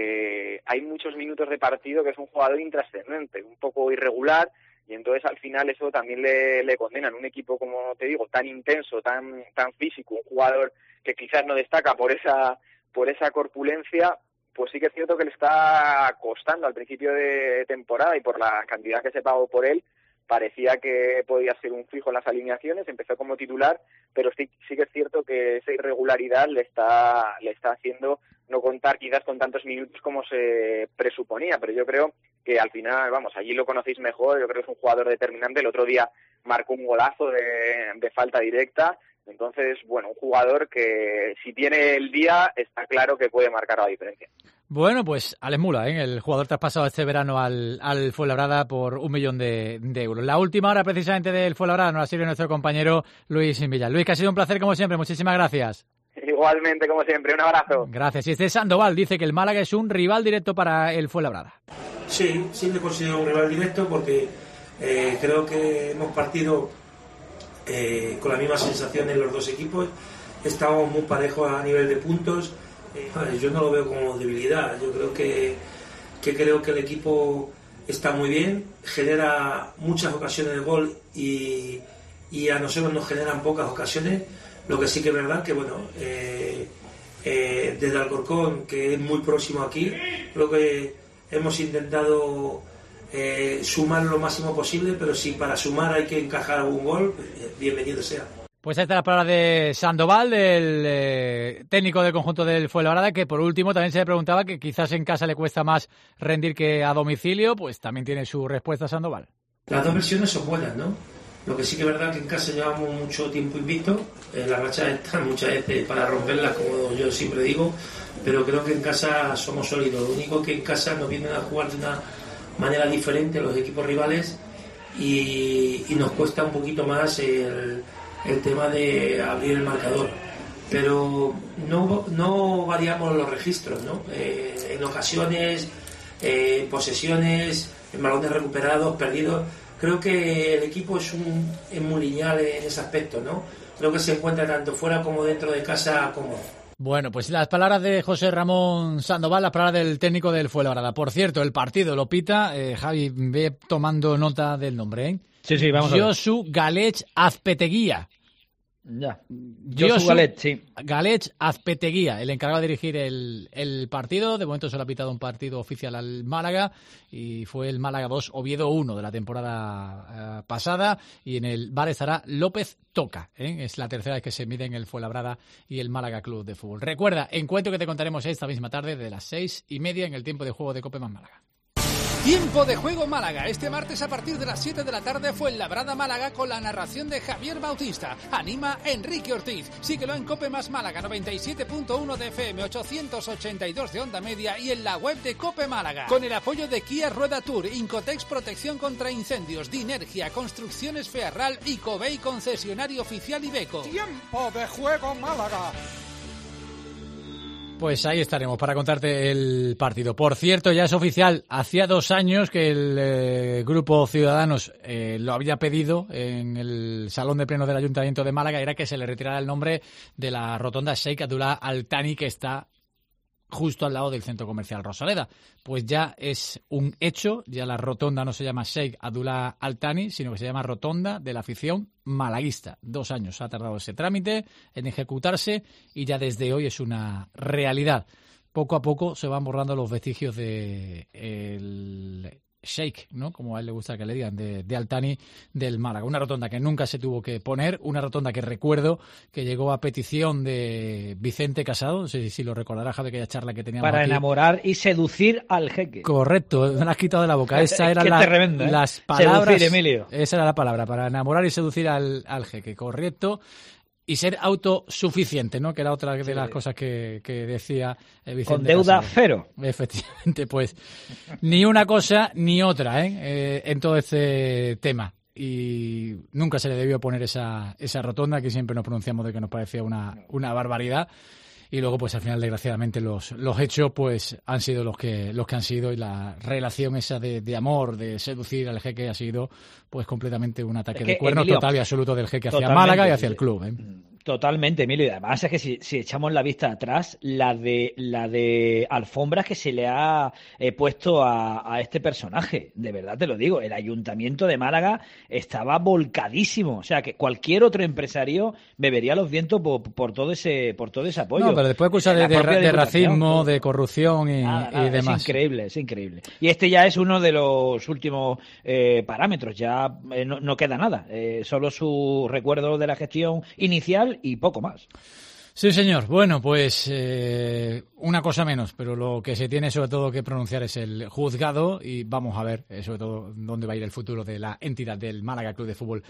que hay muchos minutos de partido que es un jugador intrascendente, un poco irregular, y entonces al final eso también le condenan. Un equipo, como te digo, tan intenso, tan físico, un jugador que quizás no destaca por esa corpulencia, pues sí que es cierto que le está costando al principio de temporada y por la cantidad que se pagó por él, parecía que podía ser un fijo en las alineaciones, empezó como titular, pero sí que es cierto que esa irregularidad le está haciendo no contar quizás con tantos minutos como se presuponía, pero yo creo que al final, vamos, allí lo conocéis mejor, yo creo que es un jugador determinante. El otro día marcó un golazo de falta directa, entonces, bueno, un jugador que si tiene el día está claro que puede marcar la diferencia. Bueno, pues Alex Mula, el jugador traspasado este verano al Fuenlabrada por 1 millón de euros. La última hora precisamente del Fuenlabrada nos la sirve nuestro compañero Luis Millán. Luis, que ha sido un placer como siempre, muchísimas gracias. Igualmente, como siempre, un abrazo. Gracias. Y este Sandoval dice que el Málaga es un rival directo para el Fuenlabrada. Sí, le considero un rival directo porque creo que hemos partido con las mismas sensaciones los dos equipos, estamos muy parejos a nivel de puntos. Yo no lo veo como debilidad, yo creo que el equipo está muy bien, genera muchas ocasiones de gol y a nosotros nos generan pocas ocasiones. Lo que sí que es verdad que bueno, desde Alcorcón, que es muy próximo aquí, creo que hemos intentado sumar lo máximo posible, pero si para sumar hay que encajar algún gol, bienvenido sea. Pues esta es la palabra de Sandoval, del técnico del conjunto del Fuenlabrada, que por último también se le preguntaba que quizás en casa le cuesta más rendir que a domicilio, pues también tiene su respuesta Sandoval. Las dos versiones son buenas, ¿no? Lo que sí que es verdad que en casa llevamos mucho tiempo invicto, las rachas están muchas veces para romperlas, como yo siempre digo, pero creo que en casa somos sólidos. Lo único que en casa nos vienen a jugar de una manera diferente los equipos rivales y nos cuesta un poquito más el tema de abrir el marcador, pero no variamos los registros, ¿no? En ocasiones, posesiones, en balones recuperados, perdidos. Creo que el equipo es muy lineal en ese aspecto, ¿no? Creo que se encuentra tanto fuera como dentro de casa cómodo. Bueno, pues las palabras de José Ramón Sandoval, las palabras del técnico del Fuenlabrada. Por cierto, el partido lo pita, Javi, ve tomando nota del nombre, ¿eh? Sí, vamos a ver. Josu Galech Azpeteguía. Ya. Josu Galech, sí. Galech Azpeteguía, el encargado de dirigir el partido. De momento se le ha pitado un partido oficial al Málaga y fue el Málaga 2, Oviedo 1 de la temporada pasada. Y en el bar estará López Toca, ¿eh? Es la tercera vez que se miden el Fuenlabrada y el Málaga Club de Fútbol. Recuerda, encuentro que te contaremos esta misma tarde de las 6:30 en el tiempo de juego de Cope más Málaga. Tiempo de juego Málaga. Este martes a partir de las 7 de la tarde Fuenlabrada Málaga con la narración de Javier Bautista. Anima Enrique Ortiz. Síguelo en Cope más Málaga 97.1 de FM, 882 de onda media y en la web de Cope Málaga. Con el apoyo de Kia Rueda Tour, Incotex Protección contra Incendios, Dinergia, Construcciones Fearral y Covey Concesionario Oficial Iveco. Tiempo de juego Málaga. Pues ahí estaremos para contarte el partido. Por cierto, ya es oficial, hacía 2 años que el Grupo Ciudadanos lo había pedido en el Salón de Plenos del Ayuntamiento de Málaga, era que se le retirara el nombre de la rotonda Sheikh Abdullah Al Thani, que está justo al lado del Centro Comercial Rosaleda. Pues ya es un hecho, ya la rotonda no se llama Sheikh Abdullah Al Thani, sino que se llama Rotonda de la Afición Malaguista. 2 años ha tardado ese trámite en ejecutarse y ya desde hoy es una realidad. Poco a poco se van borrando los vestigios de el Sheikh, ¿no? Como a él le gusta que le digan, de Al Thani del Málaga. Una rotonda que nunca se tuvo que poner, una rotonda que recuerdo que llegó a petición de Vicente Casado, no sé si lo recordará, Javi, aquella charla que teníamos para aquí. Enamorar y seducir al jeque. Correcto, me la has quitado de la boca. Esa era las palabras. Seducir, Emilio. Esa era la palabra, para enamorar y seducir al jeque, correcto. Y ser autosuficiente, ¿no? Que era otra de las cosas que decía Vicente Con deuda Casado. Cero. Efectivamente, pues ni una cosa ni otra, en todo este tema. Y nunca se le debió poner esa rotonda, que siempre nos pronunciamos de que nos parecía una barbaridad. Y luego, pues al final, desgraciadamente, los hechos pues han sido los que han sido, y la relación esa de amor, de seducir al jeque ha sido pues completamente un ataque de cuernos, Emilio, total y absoluto del jeque hacia Málaga y hacia el club, ¿eh? Totalmente, Emilio. Y además es que si echamos la vista atrás, la de alfombras que se le ha puesto a este personaje, de verdad te lo digo, el Ayuntamiento de Málaga estaba volcadísimo. O sea, que cualquier otro empresario bebería los vientos por todo ese apoyo. No, pero después acusa de racismo, de corrupción y demás. Es increíble. Y este ya es uno de los últimos parámetros. Ya no queda nada. Solo su recuerdo de la gestión inicial y poco más. Sí, señor. Bueno, pues una cosa menos, pero lo que se tiene sobre todo que pronunciar es el juzgado y vamos a ver sobre todo dónde va a ir el futuro de la entidad del Málaga Club de Fútbol.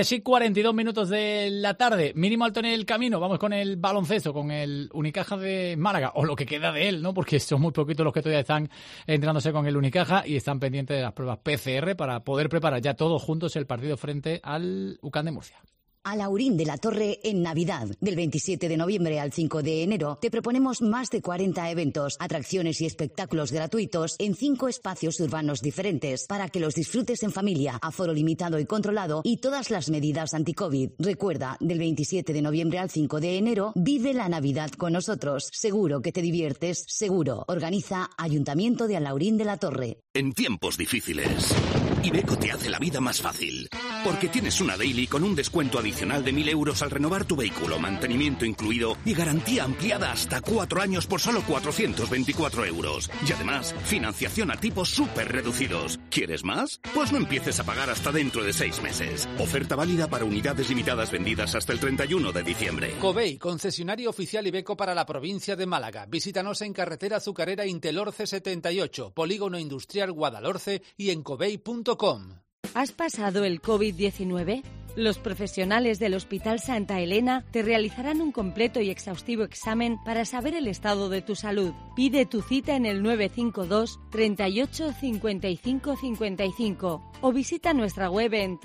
3:42 de la tarde, mínimo alto en el camino. Vamos con el baloncesto, con el Unicaja de Málaga, o lo que queda de él, ¿no? Porque son muy poquitos los que todavía están entrenándose con el Unicaja y están pendientes de las pruebas PCR para poder preparar ya todos juntos el partido frente al UCAM de Murcia. Alaurín de la Torre en Navidad. Del 27 de noviembre al 5 de enero te proponemos más de 40 eventos, atracciones y espectáculos gratuitos en 5 espacios urbanos diferentes para que los disfrutes en familia, aforo limitado y controlado y todas las medidas anti-COVID. Recuerda, del 27 de noviembre al 5 de enero, vive la Navidad con nosotros. Seguro que te diviertes, seguro. Organiza Ayuntamiento de Alaurín de la Torre. En tiempos difíciles, Iveco te hace la vida más fácil. Porque tienes una Daily con un descuento adicional de 1.000 euros al renovar tu vehículo, mantenimiento incluido y garantía ampliada hasta 4 años por solo 424 euros. Y además, financiación a tipos súper reducidos. ¿Quieres más? Pues no empieces a pagar hasta dentro de 6 meses. Oferta válida para unidades limitadas vendidas hasta el 31 de diciembre. Covey, concesionario oficial Iveco para la provincia de Málaga. Visítanos en carretera Azucarera Intelorce 78, Polígono Industrial Guadalhorce y en covey.com. ¿Has pasado el COVID-19? Los profesionales del Hospital Santa Elena te realizarán un completo y exhaustivo examen para saber el estado de tu salud. Pide tu cita en el 952 38 55 55 o visita nuestra web en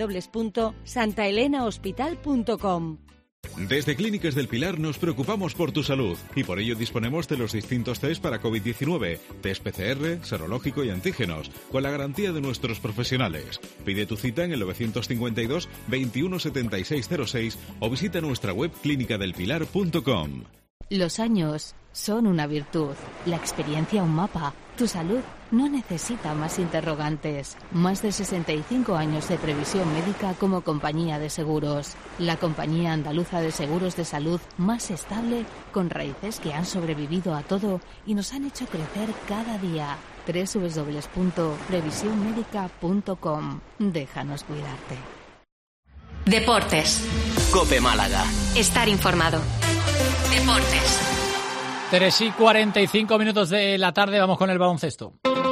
www.santaelenahospital.com. Desde Clínicas del Pilar nos preocupamos por tu salud y por ello disponemos de los distintos test para COVID-19, test PCR, serológico y antígenos, con la garantía de nuestros profesionales. Pide tu cita en el 952 21 76 06 o visita nuestra web clínicadelpilar.com. Los años son una virtud, la experiencia un mapa. Tu salud no necesita más interrogantes. Más de 65 años de previsión médica como compañía de seguros. La compañía andaluza de seguros de salud más estable, con raíces que han sobrevivido a todo y nos han hecho crecer cada día. www.previsionmedica.com. Déjanos cuidarte. Deportes. COPE Málaga. Estar informado. Deportes. 3:45 de la tarde, vamos con el baloncesto.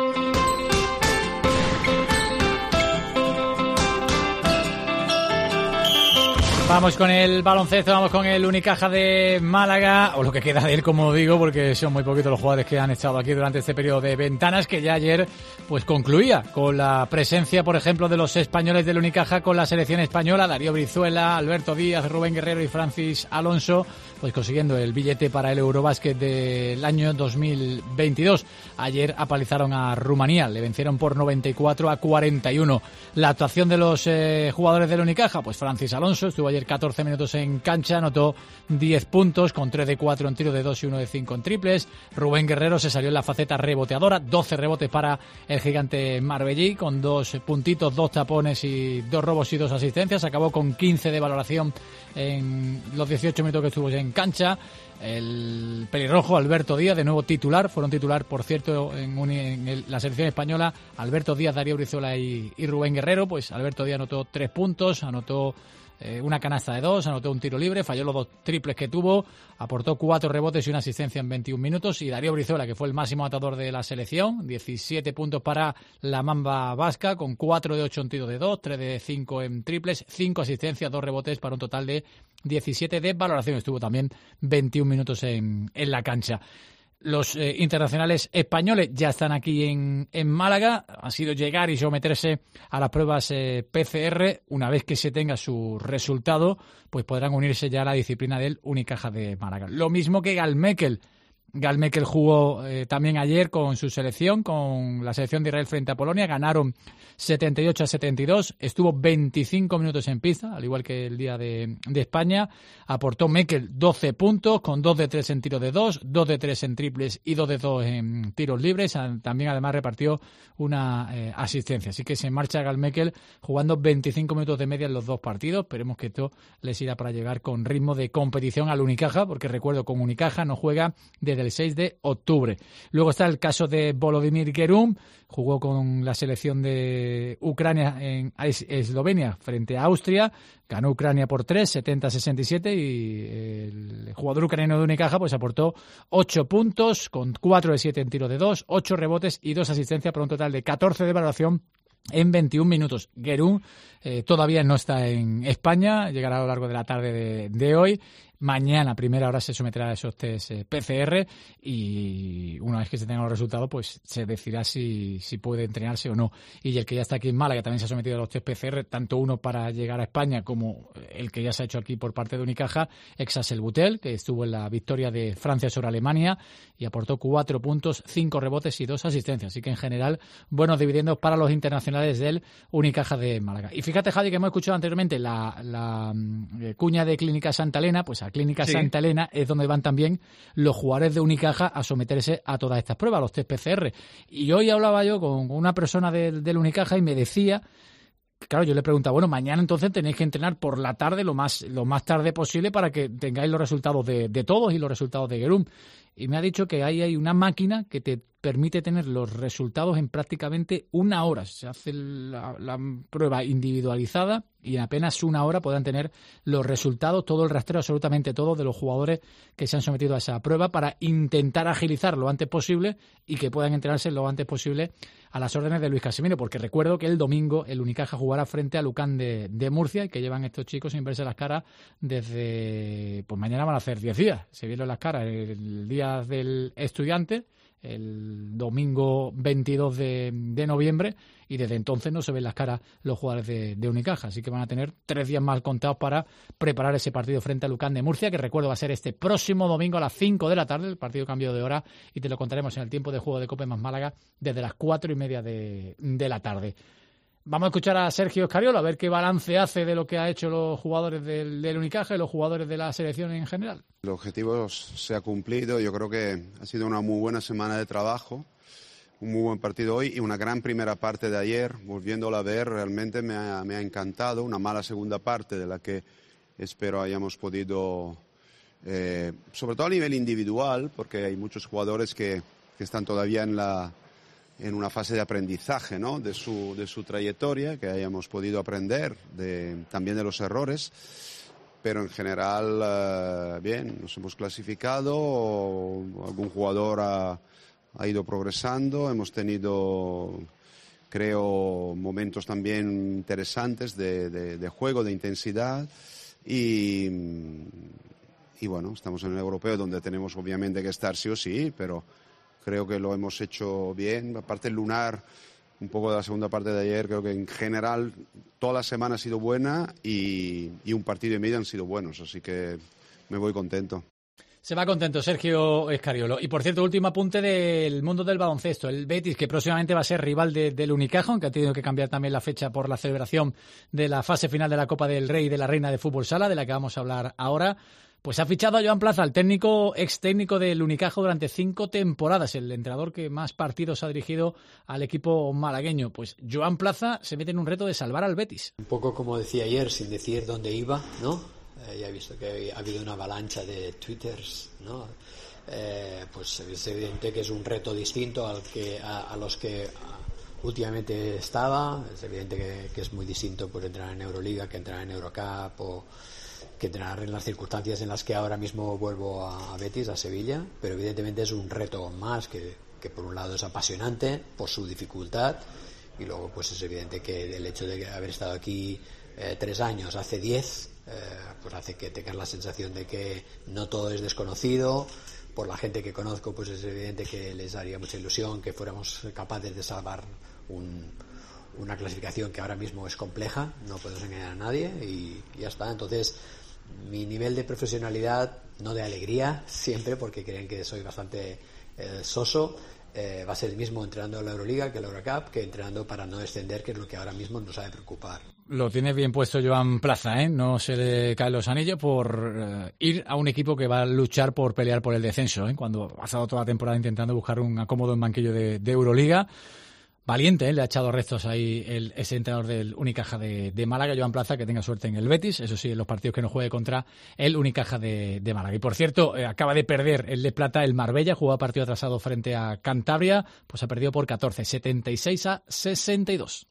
Vamos con el baloncesto, vamos con el Unicaja de Málaga, o lo que queda de él, como digo, porque son muy poquitos los jugadores que han estado aquí durante este periodo de ventanas, que ya ayer pues concluía con la presencia, por ejemplo, de los españoles del Unicaja con la selección española, Darío Brizuela, Alberto Díaz, Rubén Guerrero y Francis Alonso, pues consiguiendo el billete para el Eurobásquet del año 2022. Ayer apalizaron a Rumanía, le vencieron por 94-41. La actuación de los jugadores del Unicaja, pues Francis Alonso estuvo ayer 14 minutos en cancha, anotó 10 puntos con 3 de 4 en tiro de 2 y 1 de 5 en triples. Rubén Guerrero se salió en la faceta reboteadora, 12 rebotes para el gigante marbellí, con 2 puntitos, 2 tapones y 2 robos y 2 asistencias. Acabó con 15 de valoración en los 18 minutos que estuvo en cancha. El pelirrojo Alberto Díaz, de nuevo titular, fueron titular, por cierto, en la selección española, Alberto Díaz, Darío Brizuela y Rubén Guerrero. Pues Alberto Díaz anotó 3 puntos, anotó una canasta de 2, anotó un tiro libre, falló los 2 triples que tuvo, aportó 4 rebotes y una asistencia en 21 minutos. Y Darío Brizuela, que fue el máximo anotador de la selección, 17 puntos para la Mamba vasca, con 4 de 8 en tiro de 2, 3 de 5 en triples, 5 asistencias, 2 rebotes para un total de 17 de valoración. Estuvo también 21 minutos en la cancha. Los internacionales españoles ya están aquí en Málaga. Ha sido llegar y someterse a las pruebas PCR. Una vez que se tenga su resultado, pues podrán unirse ya a la disciplina del Unicaja de Málaga. Lo mismo que Gal Mekel. Gal Mekel jugó también ayer con su selección, con la selección de Israel frente a Polonia. Ganaron 78-72. Estuvo 25 minutos en pista, al igual que el día de España. Aportó Mekel 12 puntos, con 2 de 3 en tiro de 2, 2 de 3 en triples y 2 de 2 en tiros libres. También, además, repartió una asistencia. Así que se marcha Gal Mekel jugando 25 minutos de media en los 2 partidos. Esperemos que esto les irá para llegar con ritmo de competición al Unicaja, porque recuerdo, con Unicaja no juega desde el 6 de octubre. Luego está el caso de Volodymyr Gerún, jugó con la selección de Ucrania en Eslovenia frente a Austria, ganó Ucrania por 3, 70-67, y el jugador ucraniano de Unicaja pues aportó 8 puntos con 4 de 7 en tiro de 2, 8 rebotes y 2 asistencias para un total de 14 de valoración en 21 minutos. Gerún todavía no está en España, llegará a lo largo de la tarde de hoy. Mañana, a primera hora, se someterá a esos test PCR y una vez que se tengan los resultados, pues se decidirá si puede entrenarse o no. Y el que ya está aquí en Málaga también se ha sometido a los test PCR, tanto uno para llegar a España como el que ya se ha hecho aquí por parte de Unicaja, Exasel Butel, que estuvo en la victoria de Francia sobre Alemania y aportó 4 puntos, 5 rebotes y 2 asistencias. Así que, en general, buenos dividendos para los internacionales del Unicaja de Málaga. Y fíjate, Javi, que hemos escuchado anteriormente la cuña de Clínica Santa Elena, pues a Clínica Santa Elena es donde van también los jugadores de Unicaja a someterse a todas estas pruebas, los test PCR. Y hoy hablaba yo con una persona del Unicaja y me decía, claro, yo le preguntaba, bueno, mañana entonces tenéis que entrenar por la tarde lo más tarde posible para que tengáis los resultados de todos y los resultados de Gerún. y me ha dicho que ahí hay una máquina que te permite tener los resultados en prácticamente 1 hora. Se hace la prueba individualizada y en apenas 1 hora podrán tener los resultados, todo el rastreo, absolutamente todo, de los jugadores que se han sometido a esa prueba para intentar agilizar lo antes posible y que puedan entrenarse lo antes posible a las órdenes de Luis Casimiro, porque recuerdo que el domingo el Unicaja jugará frente a Lucán de Murcia, y que llevan estos chicos sin verse las caras desde... Pues mañana van a hacer 10 días. Se vieron las caras el día del estudiante, el domingo 22 de noviembre, y desde entonces no se ven las caras los jugadores de Unicaja, así que van a tener 3 días más contados para preparar ese partido frente a Lucán de Murcia, que recuerdo va a ser este próximo domingo a las 5 de la tarde, el partido cambio de hora, y te lo contaremos en el tiempo de juego de Cope más Málaga desde las 4:30 de la tarde. Vamos a escuchar a Sergio Escariolo a ver qué balance hace de lo que ha hecho los jugadores del Unicaja y los jugadores de la selección en general. El objetivo se ha cumplido. Yo creo que ha sido una muy buena semana de trabajo, un muy buen partido hoy y una gran primera parte de ayer. Volviéndola a ver, realmente me ha encantado. Una mala segunda parte de la que espero hayamos podido, sobre todo a nivel individual, porque hay muchos jugadores que están todavía en una fase de aprendizaje, ¿no?, de su trayectoria, que hayamos podido aprender también de los errores, pero en general bien, nos hemos clasificado, algún jugador ha ido progresando, hemos tenido, creo, momentos también interesantes de juego, de intensidad, y bueno, estamos en el europeo donde tenemos obviamente que estar sí o sí, pero creo que lo hemos hecho bien. Aparte el lunar, un poco de la segunda parte de ayer, creo que en general toda la semana ha sido buena y un partido y medio han sido buenos, así que me voy contento. Se va contento Sergio Escariolo. Y por cierto, último apunte del mundo del baloncesto. El Betis, que próximamente va a ser rival del Unicaja, aunque ha tenido que cambiar también la fecha por la celebración de la fase final de la Copa del Rey y de la Reina de Fútbol Sala, de la que vamos a hablar ahora. Pues ha fichado a Joan Plaza, el ex técnico del Unicaja durante 5 temporadas, el entrenador que más partidos ha dirigido al equipo malagueño. Pues Joan Plaza se mete en un reto de salvar al Betis. Un poco como decía ayer, sin decir dónde iba, ¿no? Ya he visto que ha habido una avalancha de twitters, ¿no? Pues es evidente que es un reto distinto a los que últimamente estaba. Es evidente que es muy distinto pues entrenar en Euroliga que entrenar en Eurocup o que entrenar en las circunstancias en las que ahora mismo vuelvo a Betis, a Sevilla, pero evidentemente es un reto más que por un lado es apasionante por su dificultad, y luego pues es evidente que el hecho de haber estado aquí 3 años, hace 10, pues hace que tengas la sensación de que no todo es desconocido. Por la gente que conozco, pues es evidente que les daría mucha ilusión que fuéramos capaces de salvar una clasificación que ahora mismo es compleja, no podemos engañar a nadie y ya está. Entonces mi nivel de profesionalidad, no de alegría siempre, porque creen que soy bastante soso, va a ser el mismo entrenando en la Euroliga que en la Eurocup, que entrenando para no descender, que es lo que ahora mismo nos ha de preocupar. Lo tiene bien puesto Joan Plaza, ¿eh? No se le caen los anillos por ir a un equipo que va a luchar por pelear por el descenso, ¿eh? Cuando ha pasado toda la temporada intentando buscar un acomodo en banquillo de Euroliga. Valiente, ¿eh? Le ha echado restos ahí ese entrenador del Unicaja de Málaga, Joan Plaza, que tenga suerte en el Betis, eso sí, en los partidos que no juegue contra el Unicaja de Málaga. Y por cierto, acaba de perder el de Plata, el Marbella, jugaba partido atrasado frente a Cantabria, pues ha perdido por 14, 76-62.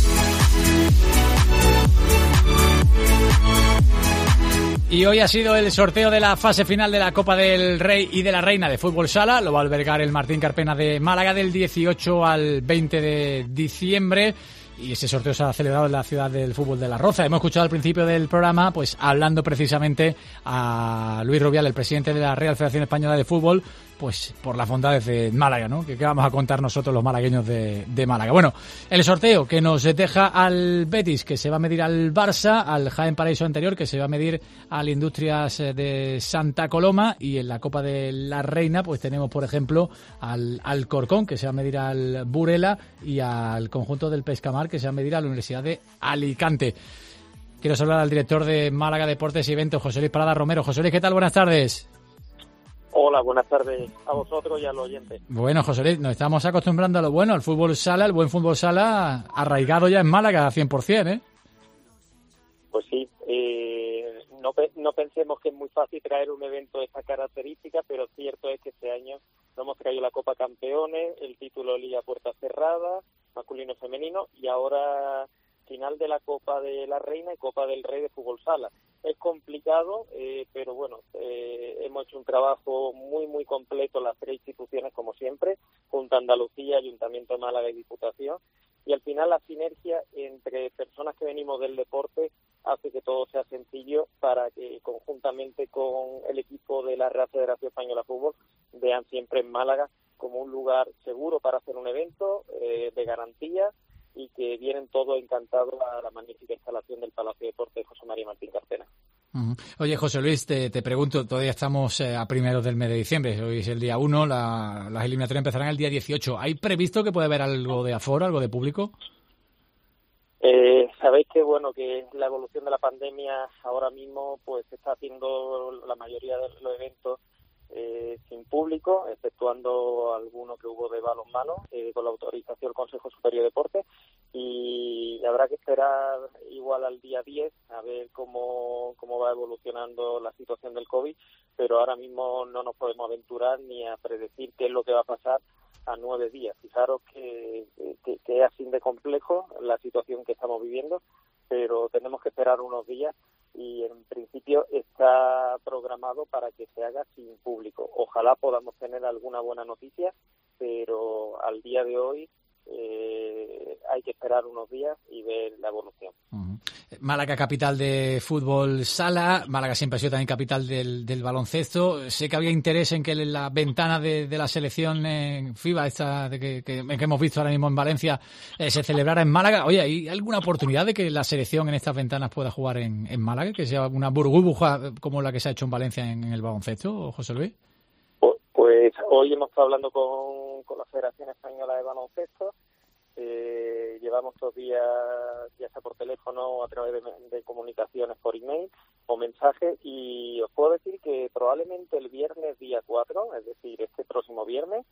Y hoy ha sido el sorteo de la fase final de la Copa del Rey y de la Reina de Fútbol Sala. Lo va a albergar el Martín Carpena de Málaga del 18 al 20 de diciembre. Y ese sorteo se ha celebrado en la ciudad del fútbol de La Roza. Hemos escuchado al principio del programa, pues hablando precisamente a Luis Rubial, el presidente de la Real Federación Española de Fútbol, pues por las bondades de Málaga, ¿no? ¿Qué vamos a contar nosotros los malagueños de Málaga? Bueno, el sorteo que nos deja al Betis, que se va a medir al Barça, al Jaén Paraíso anterior, que se va a medir al Industrias de Santa Coloma, y en la Copa de la Reina pues tenemos, por ejemplo, al Alcorcón, que se va a medir al Burela, y al conjunto del Pescamar, que se va a medir a la Universidad de Alicante. Quiero saludar al director de Málaga Deportes y Eventos, José Luis Parada Romero. José Luis, ¿qué tal? Buenas tardes. Hola, buenas tardes a vosotros y a los oyentes. Bueno, José Luis, nos estamos acostumbrando a lo bueno, al fútbol sala, el buen fútbol sala arraigado ya en Málaga 100%, ¿eh? Pues sí, no pensemos que es muy fácil traer un evento de esta característica, pero cierto es que este año nos hemos traído la Copa Campeones, el título Liga Puerta Cerrada, masculino y femenino, y ahora final de la Copa de la Reina y Copa del Rey de Fútbol Sala. Es complicado, pero bueno, hemos hecho un trabajo muy, muy completo las tres instituciones, como siempre, Junta Andalucía, Ayuntamiento de Málaga y Diputación, y al final la sinergia entre personas que venimos del deporte hace que todo sea sencillo para que conjuntamente con el equipo de la Real Federación Española de Fútbol vean siempre en Málaga como un lugar seguro para hacer un evento de garantía, y que vienen todos encantados a la magnífica instalación del Palacio de Deportes de José María Martín Carpena. Oye, José Luis, te pregunto, todavía estamos a primeros del mes de diciembre, hoy es el día 1, las eliminatorias empezarán el día 18. ¿Hay previsto que puede haber algo de aforo, algo de público? Sabéis que que la evolución de la pandemia ahora mismo pues se está haciendo la mayoría de los eventos sin público, exceptuando alguno que hubo de balonmano con la autorización del Consejo Superior de Deportes, y habrá que esperar igual al día 10 a ver cómo va evolucionando la situación del COVID, pero ahora mismo no nos podemos aventurar ni a predecir qué es lo que va a pasar a 9 días. Fijaros que es así de complejo la situación que estamos viviendo, pero tenemos que esperar unos días y en principio está programado para que se haga sin público. Ojalá podamos tener alguna buena noticia, pero al día de hoy hay que esperar unos días y ver la evolución. Málaga, capital de fútbol sala. Málaga siempre ha sido también capital del baloncesto. Sé que había interés en que la ventana de la selección FIBA, esta que hemos visto ahora mismo en Valencia, se celebrara en Málaga. Oye, ¿hay alguna oportunidad de que la selección en estas ventanas pueda jugar en Málaga? Que sea una burbuja como la que se ha hecho en Valencia en el baloncesto, José Luis. Pues hoy hemos estado hablando con la Federación Española de Baloncesto. Llevamos 2 días, ya sea por teléfono o a través de comunicaciones por email o mensajes, y os puedo decir que probablemente el viernes día 4, es decir, este próximo viernes,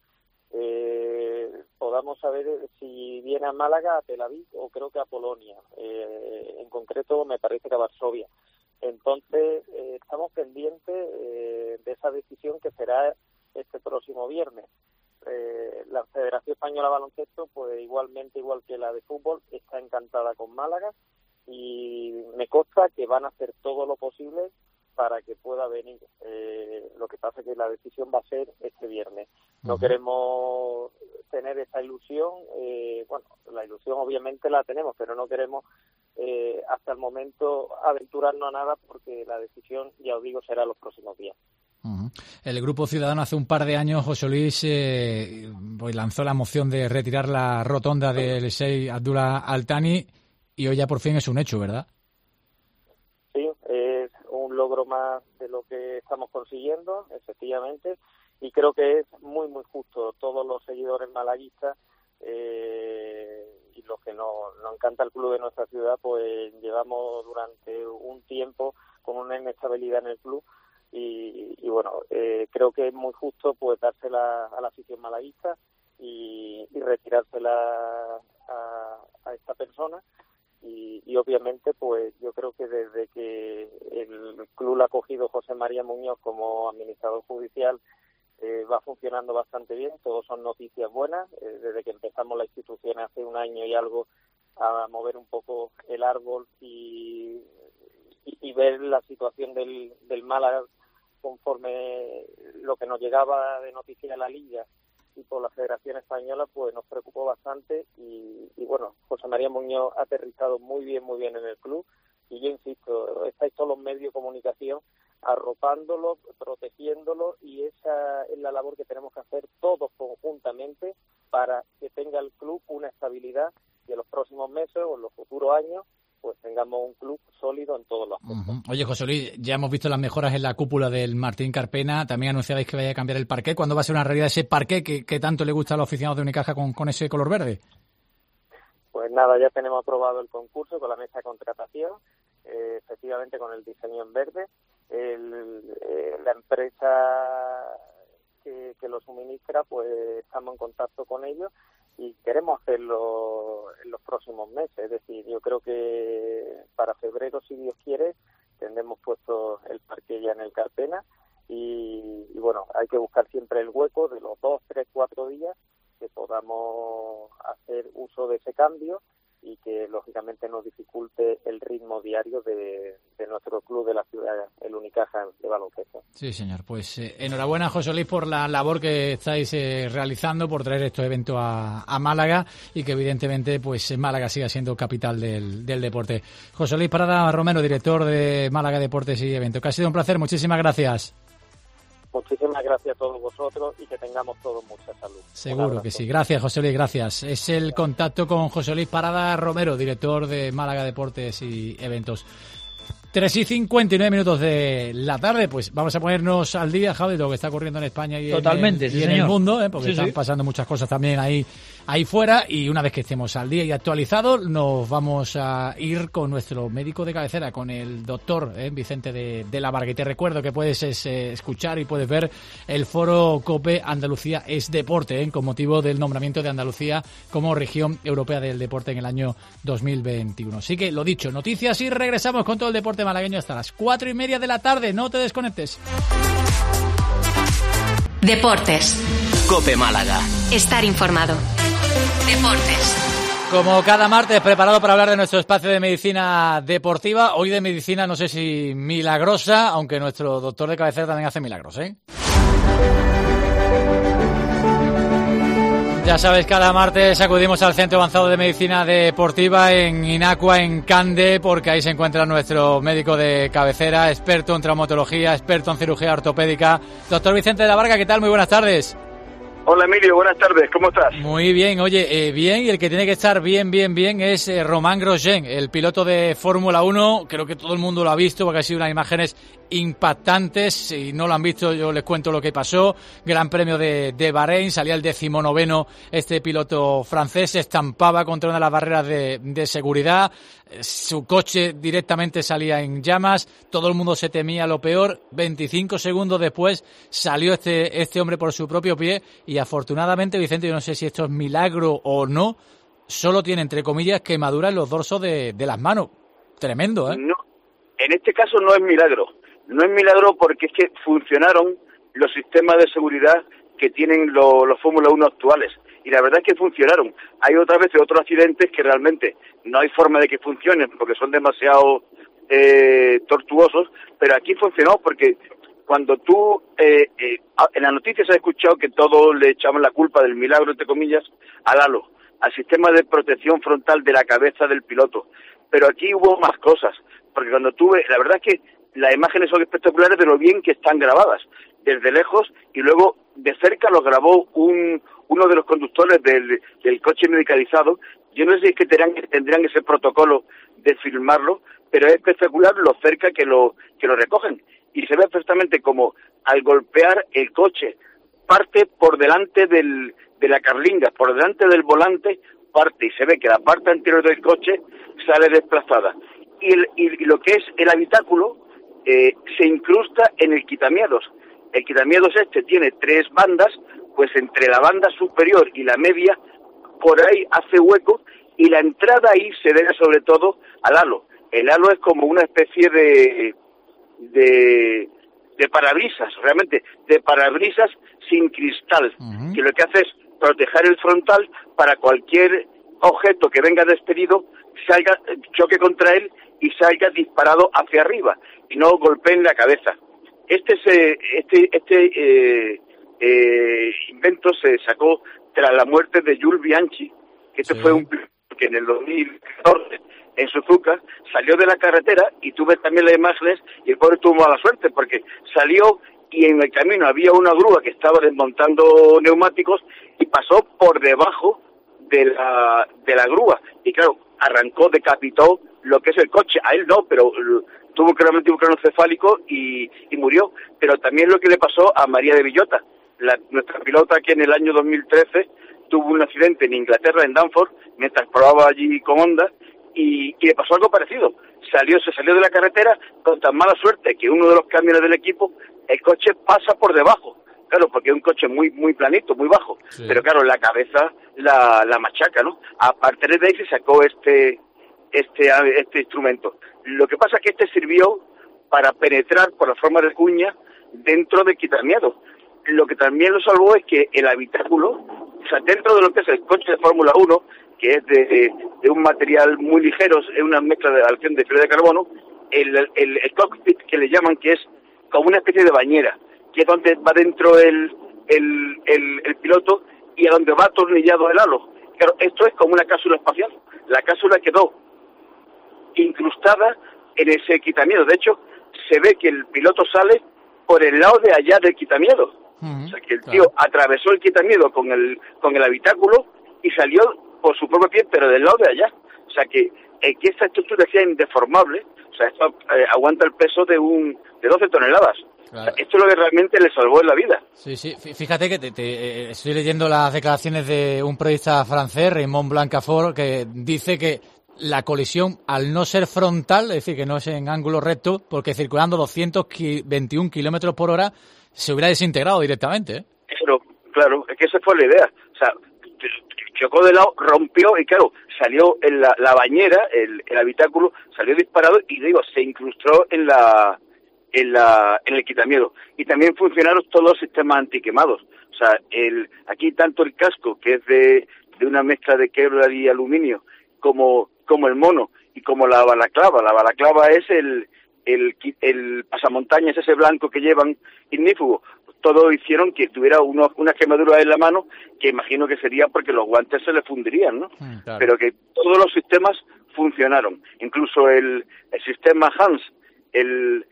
podamos saber si viene a Málaga, a Tel Aviv o creo que a Polonia. En concreto me parece que a Varsovia. Entonces estamos pendientes de esa decisión que será este próximo viernes. La Federación Española de Baloncesto, pues igualmente, igual que la de fútbol, está encantada con Málaga, y me consta que van a hacer todo lo posible para que pueda venir. Lo que pasa es que la decisión va a ser este viernes. No queremos tener esa ilusión. La ilusión obviamente la tenemos, pero no queremos hasta el momento aventurarnos a nada, porque la decisión, ya os digo, será los próximos días. El Grupo Ciudadano hace un par de años, José Luis, pues lanzó la moción de retirar la rotonda del Sheikh Abdullah Al Thani, y hoy ya por fin es un hecho, ¿verdad? Sí, es un logro más de lo que estamos consiguiendo, efectivamente, y creo que es muy, muy justo. Todos los seguidores malaguistas y los que nos encanta el club de nuestra ciudad, pues llevamos durante un tiempo con una inestabilidad en el club, y creo que es muy justo pues dársela a la afición malaguista y retirársela a esta persona, y obviamente pues yo creo que desde que el club lo ha cogido José María Muñoz como administrador judicial va funcionando bastante bien. Todos son noticias buenas. Desde que empezamos la institución hace un año y algo a mover un poco el árbol y ver la situación del Málaga conforme lo que nos llegaba de noticias de la Liga y por la Federación Española, pues nos preocupó bastante, y José María Muñoz ha aterrizado muy bien en el club, y yo insisto, estáis todos los medios de comunicación arropándolo, protegiéndolo, y esa es la labor que tenemos que hacer todos conjuntamente para que tenga el club una estabilidad, y en los próximos meses o en los futuros años pues tengamos un club sólido en todos los aspectos. Oye, José Luis, ya hemos visto las mejoras en la cúpula del Martín Carpena. También anunciabais que vaya a cambiar el parqué. ¿Cuándo va a ser una realidad ese parqué que tanto le gusta a los aficionados de Unicaja con ese color verde? Pues nada, ya tenemos aprobado el concurso con la mesa de contratación, efectivamente con el diseño en verde. La empresa que lo suministra, pues estamos en contacto con ellos y queremos hacerlo en los próximos meses. Es decir, yo creo que para febrero, si Dios quiere, tendremos puesto el parque ya en el Carpena y bueno, hay que buscar siempre el hueco de los 2, 3, 4 días que podamos hacer uso de ese cambio y que lógicamente nos dificulte el ritmo diario de nuestro club de la ciudad, el Unicaja de baloncesto. Sí, señor. Pues enhorabuena, José Luis, por la labor que estáis realizando, por traer estos eventos a Málaga y que evidentemente pues Málaga siga siendo capital del deporte. José Luis Parada Romero, director de Málaga Deportes y Eventos, que ha sido un placer. Muchísimas gracias. Muchísimas gracias a todos vosotros y que tengamos todos mucha salud. Seguro que sí. Gracias, José Luis, gracias. Es el contacto con José Luis Parada Romero, director de Málaga Deportes y Eventos. 3:59 de la tarde, pues vamos a ponernos al día, Javi, de lo que está ocurriendo en España y totalmente, en el mundo, porque sí, están pasando muchas cosas también ahí fuera, y una vez que estemos al día y actualizados, nos vamos a ir con nuestro médico de cabecera, con el doctor Vicente de la Varga. Y te recuerdo que puedes escuchar y puedes ver el foro COPE Andalucía es Deporte, con motivo del nombramiento de Andalucía como región europea del deporte en el año 2021. Así que, lo dicho, noticias y regresamos con todo el deporte malagueño hasta las 4:30 de la tarde. No te desconectes. Deportes. COPE Málaga. Estar informado. Deportes. Como cada martes, preparado para hablar de nuestro espacio de medicina deportiva. Hoy de medicina, no sé si milagrosa, aunque nuestro doctor de cabecera también hace milagros, ¿eh? Ya sabes, cada martes acudimos al Centro Avanzado de Medicina Deportiva en Inacua, en Cande, porque ahí se encuentra nuestro médico de cabecera, experto en traumatología, experto en cirugía ortopédica. Doctor Vicente de la Varga, ¿qué tal? Muy buenas tardes. Hola Emilio, buenas tardes, ¿cómo estás? Muy bien, oye, bien, y el que tiene que estar bien es Romain Grosjean, el piloto de Fórmula 1, creo que todo el mundo lo ha visto porque ha sido unas imágenes impactantes. Si no lo han visto, yo les cuento lo que pasó. Gran Premio de Bahrein, salía el 19º este piloto francés, se estampaba contra una de las barreras de seguridad, su coche directamente salía en llamas, todo el mundo se temía lo peor. 25 segundos después salió este hombre por su propio pie y afortunadamente, Vicente, yo no sé si esto es milagro o no, solo tiene, entre comillas, quemaduras en los dorsos de las manos. Tremendo, ¿eh? No, en este caso no es milagro. No es milagro porque es que funcionaron los sistemas de seguridad que tienen los Fórmula 1 actuales. Y la verdad es que funcionaron. Hay otras veces otros accidentes que realmente no hay forma de que funcionen porque son demasiado tortuosos, pero aquí funcionó porque cuando tú, en las noticias has escuchado que todos le echamos la culpa del milagro, entre comillas, al halo, al sistema de protección frontal de la cabeza del piloto. Pero aquí hubo más cosas, porque cuando tuve, la verdad es que las imágenes son espectaculares de lo bien que están grabadas, desde lejos, y luego de cerca los grabó uno de los conductores del coche medicalizado. Yo no sé si es que tendrían ese protocolo de filmarlo, pero es espectacular lo cerca que lo recogen. Y se ve perfectamente como al golpear el coche parte por delante de la carlinga, por delante del volante parte, y se ve que la parte anterior del coche sale desplazada. Y lo que es el habitáculo se incrusta en el quitamiedos. El quitamiedos tiene 3 bandas, pues entre la banda superior y la media, por ahí hace hueco, y la entrada ahí se debe sobre todo al halo. El halo es como una especie de parabrisas, realmente, de parabrisas sin cristal, que lo que hace es proteger el frontal para cualquier objeto que venga despedido, choque contra él y salga disparado hacia arriba y no golpee en la cabeza. Este invento se sacó tras la muerte de Jules Bianchi, que fue un piloto que en el 2014 en Suzuka salió de la carretera, y tuve también las imágenes, y el pobre tuvo mala suerte porque salió y en el camino había una grúa que estaba desmontando neumáticos y pasó por debajo de la grúa, y claro, decapitó lo que es el coche. A él no, pero tuvo claramente un craneoencefálico y murió. Pero también lo que le pasó a María de Villota, nuestra pilota, que en el año 2013 tuvo un accidente en Inglaterra, en Danforth, mientras probaba allí con Honda, y le pasó algo parecido. Se salió de la carretera con tan mala suerte que uno de los camiones del equipo, el coche pasa por debajo. Claro, porque es un coche muy muy planito, muy bajo. Sí. Pero claro, la cabeza la machaca, ¿no? A partir de ahí se sacó este instrumento. Lo que pasa es que sirvió para penetrar por la forma de cuña dentro del quitamiado. Lo que también lo salvó es que el habitáculo, o sea, dentro de lo que es el coche de Fórmula 1, que es de un material muy ligero, es una mezcla de aleación de fibra de carbono, el cockpit que le llaman, que es como una especie de bañera, que es donde va dentro el piloto y a donde va atornillado el halo. Claro, esto es como una cápsula espacial. La cápsula quedó incrustada en ese quitamiado. De hecho, se ve que el piloto sale por el lado de allá del quitamiado. O sea, que el tío atravesó el quitamiado con el habitáculo y salió por su propio pie, pero del lado de allá. O sea, que esta estructura sea indeformable. O sea, esto aguanta el peso de 12 toneladas. Claro. O sea, esto es lo que realmente le salvó en la vida. Sí, sí. Fíjate que estoy leyendo las declaraciones de un periodista francés, Raymond Blancafort, que dice que la colisión, al no ser frontal, es decir, que no es en ángulo recto, porque circulando 221 kilómetros por hora, se hubiera desintegrado directamente, ¿eh? Claro, es que esa fue la idea. O sea, chocó de lado, rompió y claro, salió en la bañera, el habitáculo, salió disparado y se incrustó en el quitamiado. Y también funcionaron todos los sistemas antiquemados. O sea, aquí tanto el casco, que es de una mezcla de Kevlar y aluminio, como el mono y como la balaclava. La balaclava es el pasamontañas, ese blanco que llevan ignífugo. Todo hicieron que tuviera unas quemaduras en la mano, que imagino que sería porque los guantes se le fundirían, ¿no? Claro. Pero que todos los sistemas funcionaron. Incluso el sistema Hans, el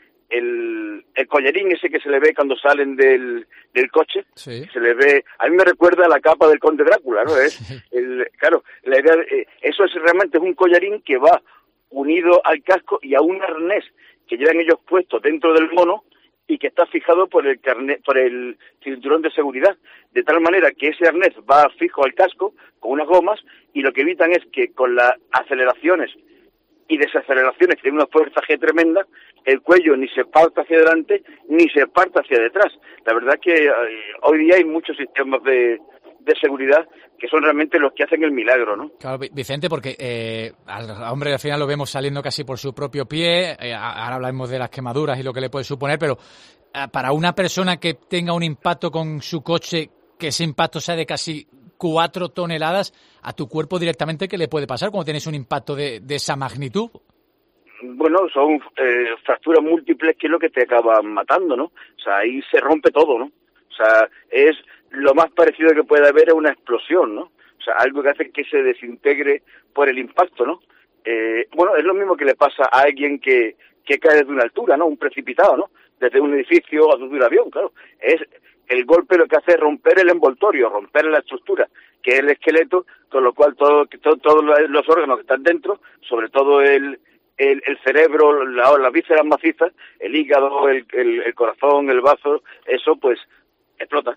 collarín ese que se le ve cuando salen del coche, sí. Se le ve, a mí me recuerda a la capa del Conde Drácula, ¿no? Claro, la idea, eso es realmente un collarín que va unido al casco y a un arnés que llevan ellos puestos dentro del mono y que está fijado por el cinturón de seguridad, de tal manera que ese arnés va fijo al casco con unas gomas y lo que evitan es que con las aceleraciones y desaceleraciones, que tiene una fuerza G tremenda, el cuello ni se parta hacia adelante ni se parta hacia detrás. La verdad es que hoy día hay muchos sistemas de seguridad que son realmente los que hacen el milagro, ¿no? Claro, Vicente, porque al hombre al final lo vemos saliendo casi por su propio pie, ahora hablamos de las quemaduras y lo que le puede suponer, pero para una persona que tenga un impacto con su coche, que ese impacto sea de casi 4 toneladas, a tu cuerpo directamente, ¿qué le puede pasar cuando tienes un impacto de esa magnitud? Bueno, son fracturas múltiples que es lo que te acaban matando, ¿no? O sea, ahí se rompe todo, ¿no? O sea, es lo más parecido que puede haber a una explosión, ¿no? O sea, algo que hace que se desintegre por el impacto, ¿no? Bueno, es lo mismo que le pasa a alguien que cae desde una altura, ¿no? Un precipitado, ¿no? Desde un edificio a desde un avión, claro. Es el golpe lo que hace es romper el envoltorio, romper la estructura, que es el esqueleto, con lo cual todos los órganos que están dentro, sobre todo el cerebro, las vísceras macizas, el hígado, el corazón, el bazo, eso pues explota.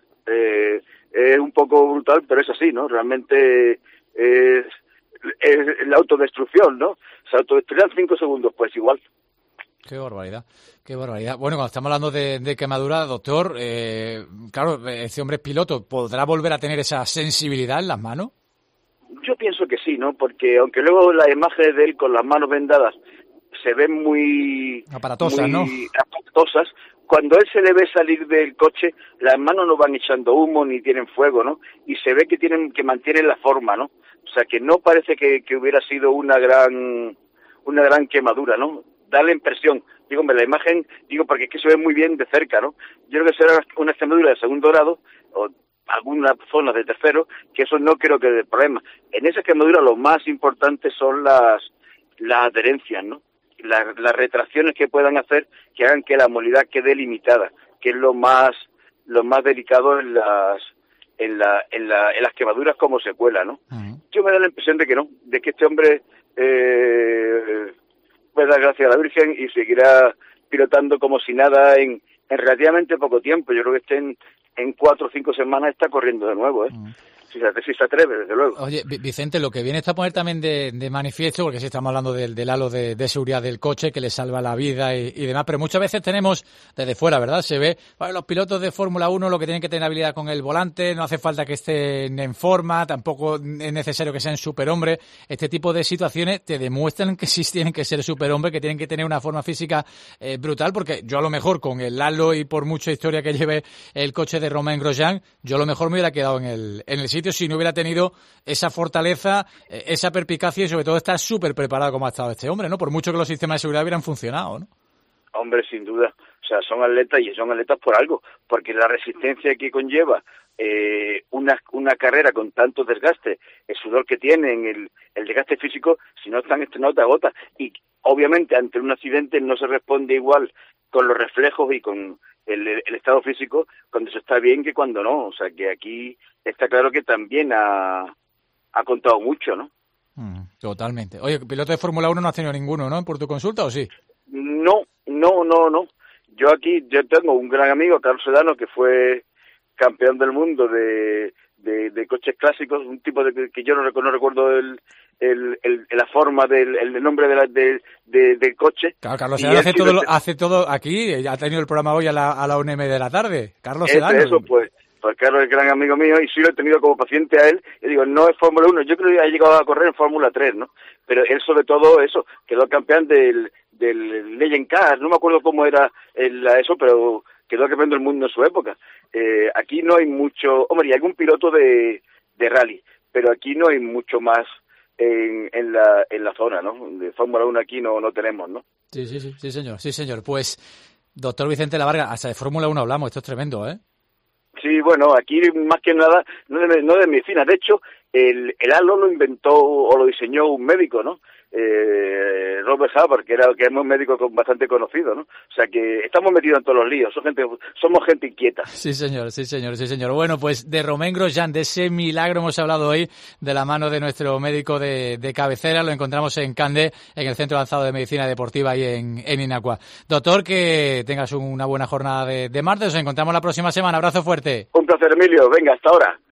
Es un poco brutal, pero es así, ¿no? Realmente es la autodestrucción, ¿no? Se autodestruirán 5 segundos, pues igual. Qué barbaridad, qué barbaridad. Bueno, cuando estamos hablando de quemadura, doctor, claro, este hombre es piloto, ¿podrá volver a tener esa sensibilidad en las manos? Yo pienso que sí, ¿no? Porque aunque luego las imágenes de él con las manos vendadas se ven muy aparatosas, ¿no? Aparatosas, cuando él se le ve salir del coche, las manos no van echando humo ni tienen fuego, ¿no? Y se ve que mantienen la forma, ¿no? O sea, que no parece que hubiera sido una gran quemadura, ¿no? Da la impresión, la imagen, porque es que se ve muy bien de cerca, ¿no? Yo creo que será una quemadura de segundo grado, o alguna zona de tercero, que eso no creo que dé problema. En esa quemadura lo más importante son las adherencias, ¿no? Las retracciones que puedan hacer que hagan que la movilidad quede limitada, que es lo más delicado en las quemaduras como secuela, ¿no? Uh-huh. Yo me da la impresión de que no, de que este hombre puede dar gracias a la Virgen y seguirá pilotando como si nada en relativamente poco tiempo. Yo creo que en 4 o 5 semanas está corriendo de nuevo, si se atreve, desde luego. Oye, Vicente, lo que viene está a poner también de manifiesto, porque sí estamos hablando del halo de seguridad del coche que le salva la vida y demás, pero muchas veces tenemos desde fuera, ¿verdad? Se ve, bueno, los pilotos de Fórmula 1 lo que tienen que tener habilidad con el volante, no hace falta que estén en forma, tampoco es necesario que sean superhombres. Este tipo de situaciones te demuestran que sí tienen que ser superhombres, que tienen que tener una forma física brutal, porque yo a lo mejor con el halo y por mucha historia que lleve el coche de Romain Grosjean, yo a lo mejor me hubiera quedado en el sitio si no hubiera tenido esa fortaleza, esa perspicacia y sobre todo estar súper preparado como ha estado este hombre, ¿no? Por mucho que los sistemas de seguridad hubieran funcionado, ¿no? Hombre, sin duda. O sea, son atletas y son atletas por algo, porque la resistencia que conlleva una carrera con tanto desgaste, el sudor que tienen, el desgaste físico, si no están estrenados te agota. Y obviamente ante un accidente no se responde igual con los reflejos y con el estado físico cuando se está bien que cuando no. O sea, que aquí está claro que también ha contado mucho, ¿no? Totalmente. Oye, piloto de Fórmula 1 no has tenido ninguno, ¿no? ¿Por tu consulta o sí? No. Yo tengo un gran amigo, Carlos Sedano, que fue campeón del mundo de coches clásicos, un tipo que yo no recuerdo la forma el nombre del coche. Claro, Carlos Sedano hace todo aquí, ha tenido el programa hoy a la 1M de la tarde. Carlos Sedano. Eso, pues Carlos es gran amigo mío y sí lo he tenido como paciente a él. Y digo, no es Fórmula 1, yo creo que ha llegado a correr en Fórmula 3, ¿no? Pero él sobre todo eso, quedó campeón del Legend Car, no me acuerdo cómo era eso, pero quedó campeón del mundo en su época. Aquí no hay mucho, hombre, y algún piloto de rally, pero aquí no hay mucho más en la zona, ¿no? De Fórmula 1 aquí no tenemos, ¿no? Sí, señor. Pues, doctor Vicente Lavarga, hasta de Fórmula 1 hablamos, esto es tremendo, ¿eh? Sí, bueno, aquí más que nada, no de medicina. De hecho, el halo lo inventó o lo diseñó un médico, ¿no? Robert Hubbard, que es un médico bastante conocido, ¿no? O sea que estamos metidos en todos los líos, somos gente inquieta. Sí, señor. Bueno, pues de Romain Grosjean, de ese milagro hemos hablado hoy, de la mano de nuestro médico de cabecera, lo encontramos en Cande, en el Centro Avanzado de Medicina Deportiva y en Inacua. Doctor, que tengas una buena jornada de martes, nos encontramos la próxima semana, abrazo fuerte. Un placer, Emilio, venga, hasta ahora.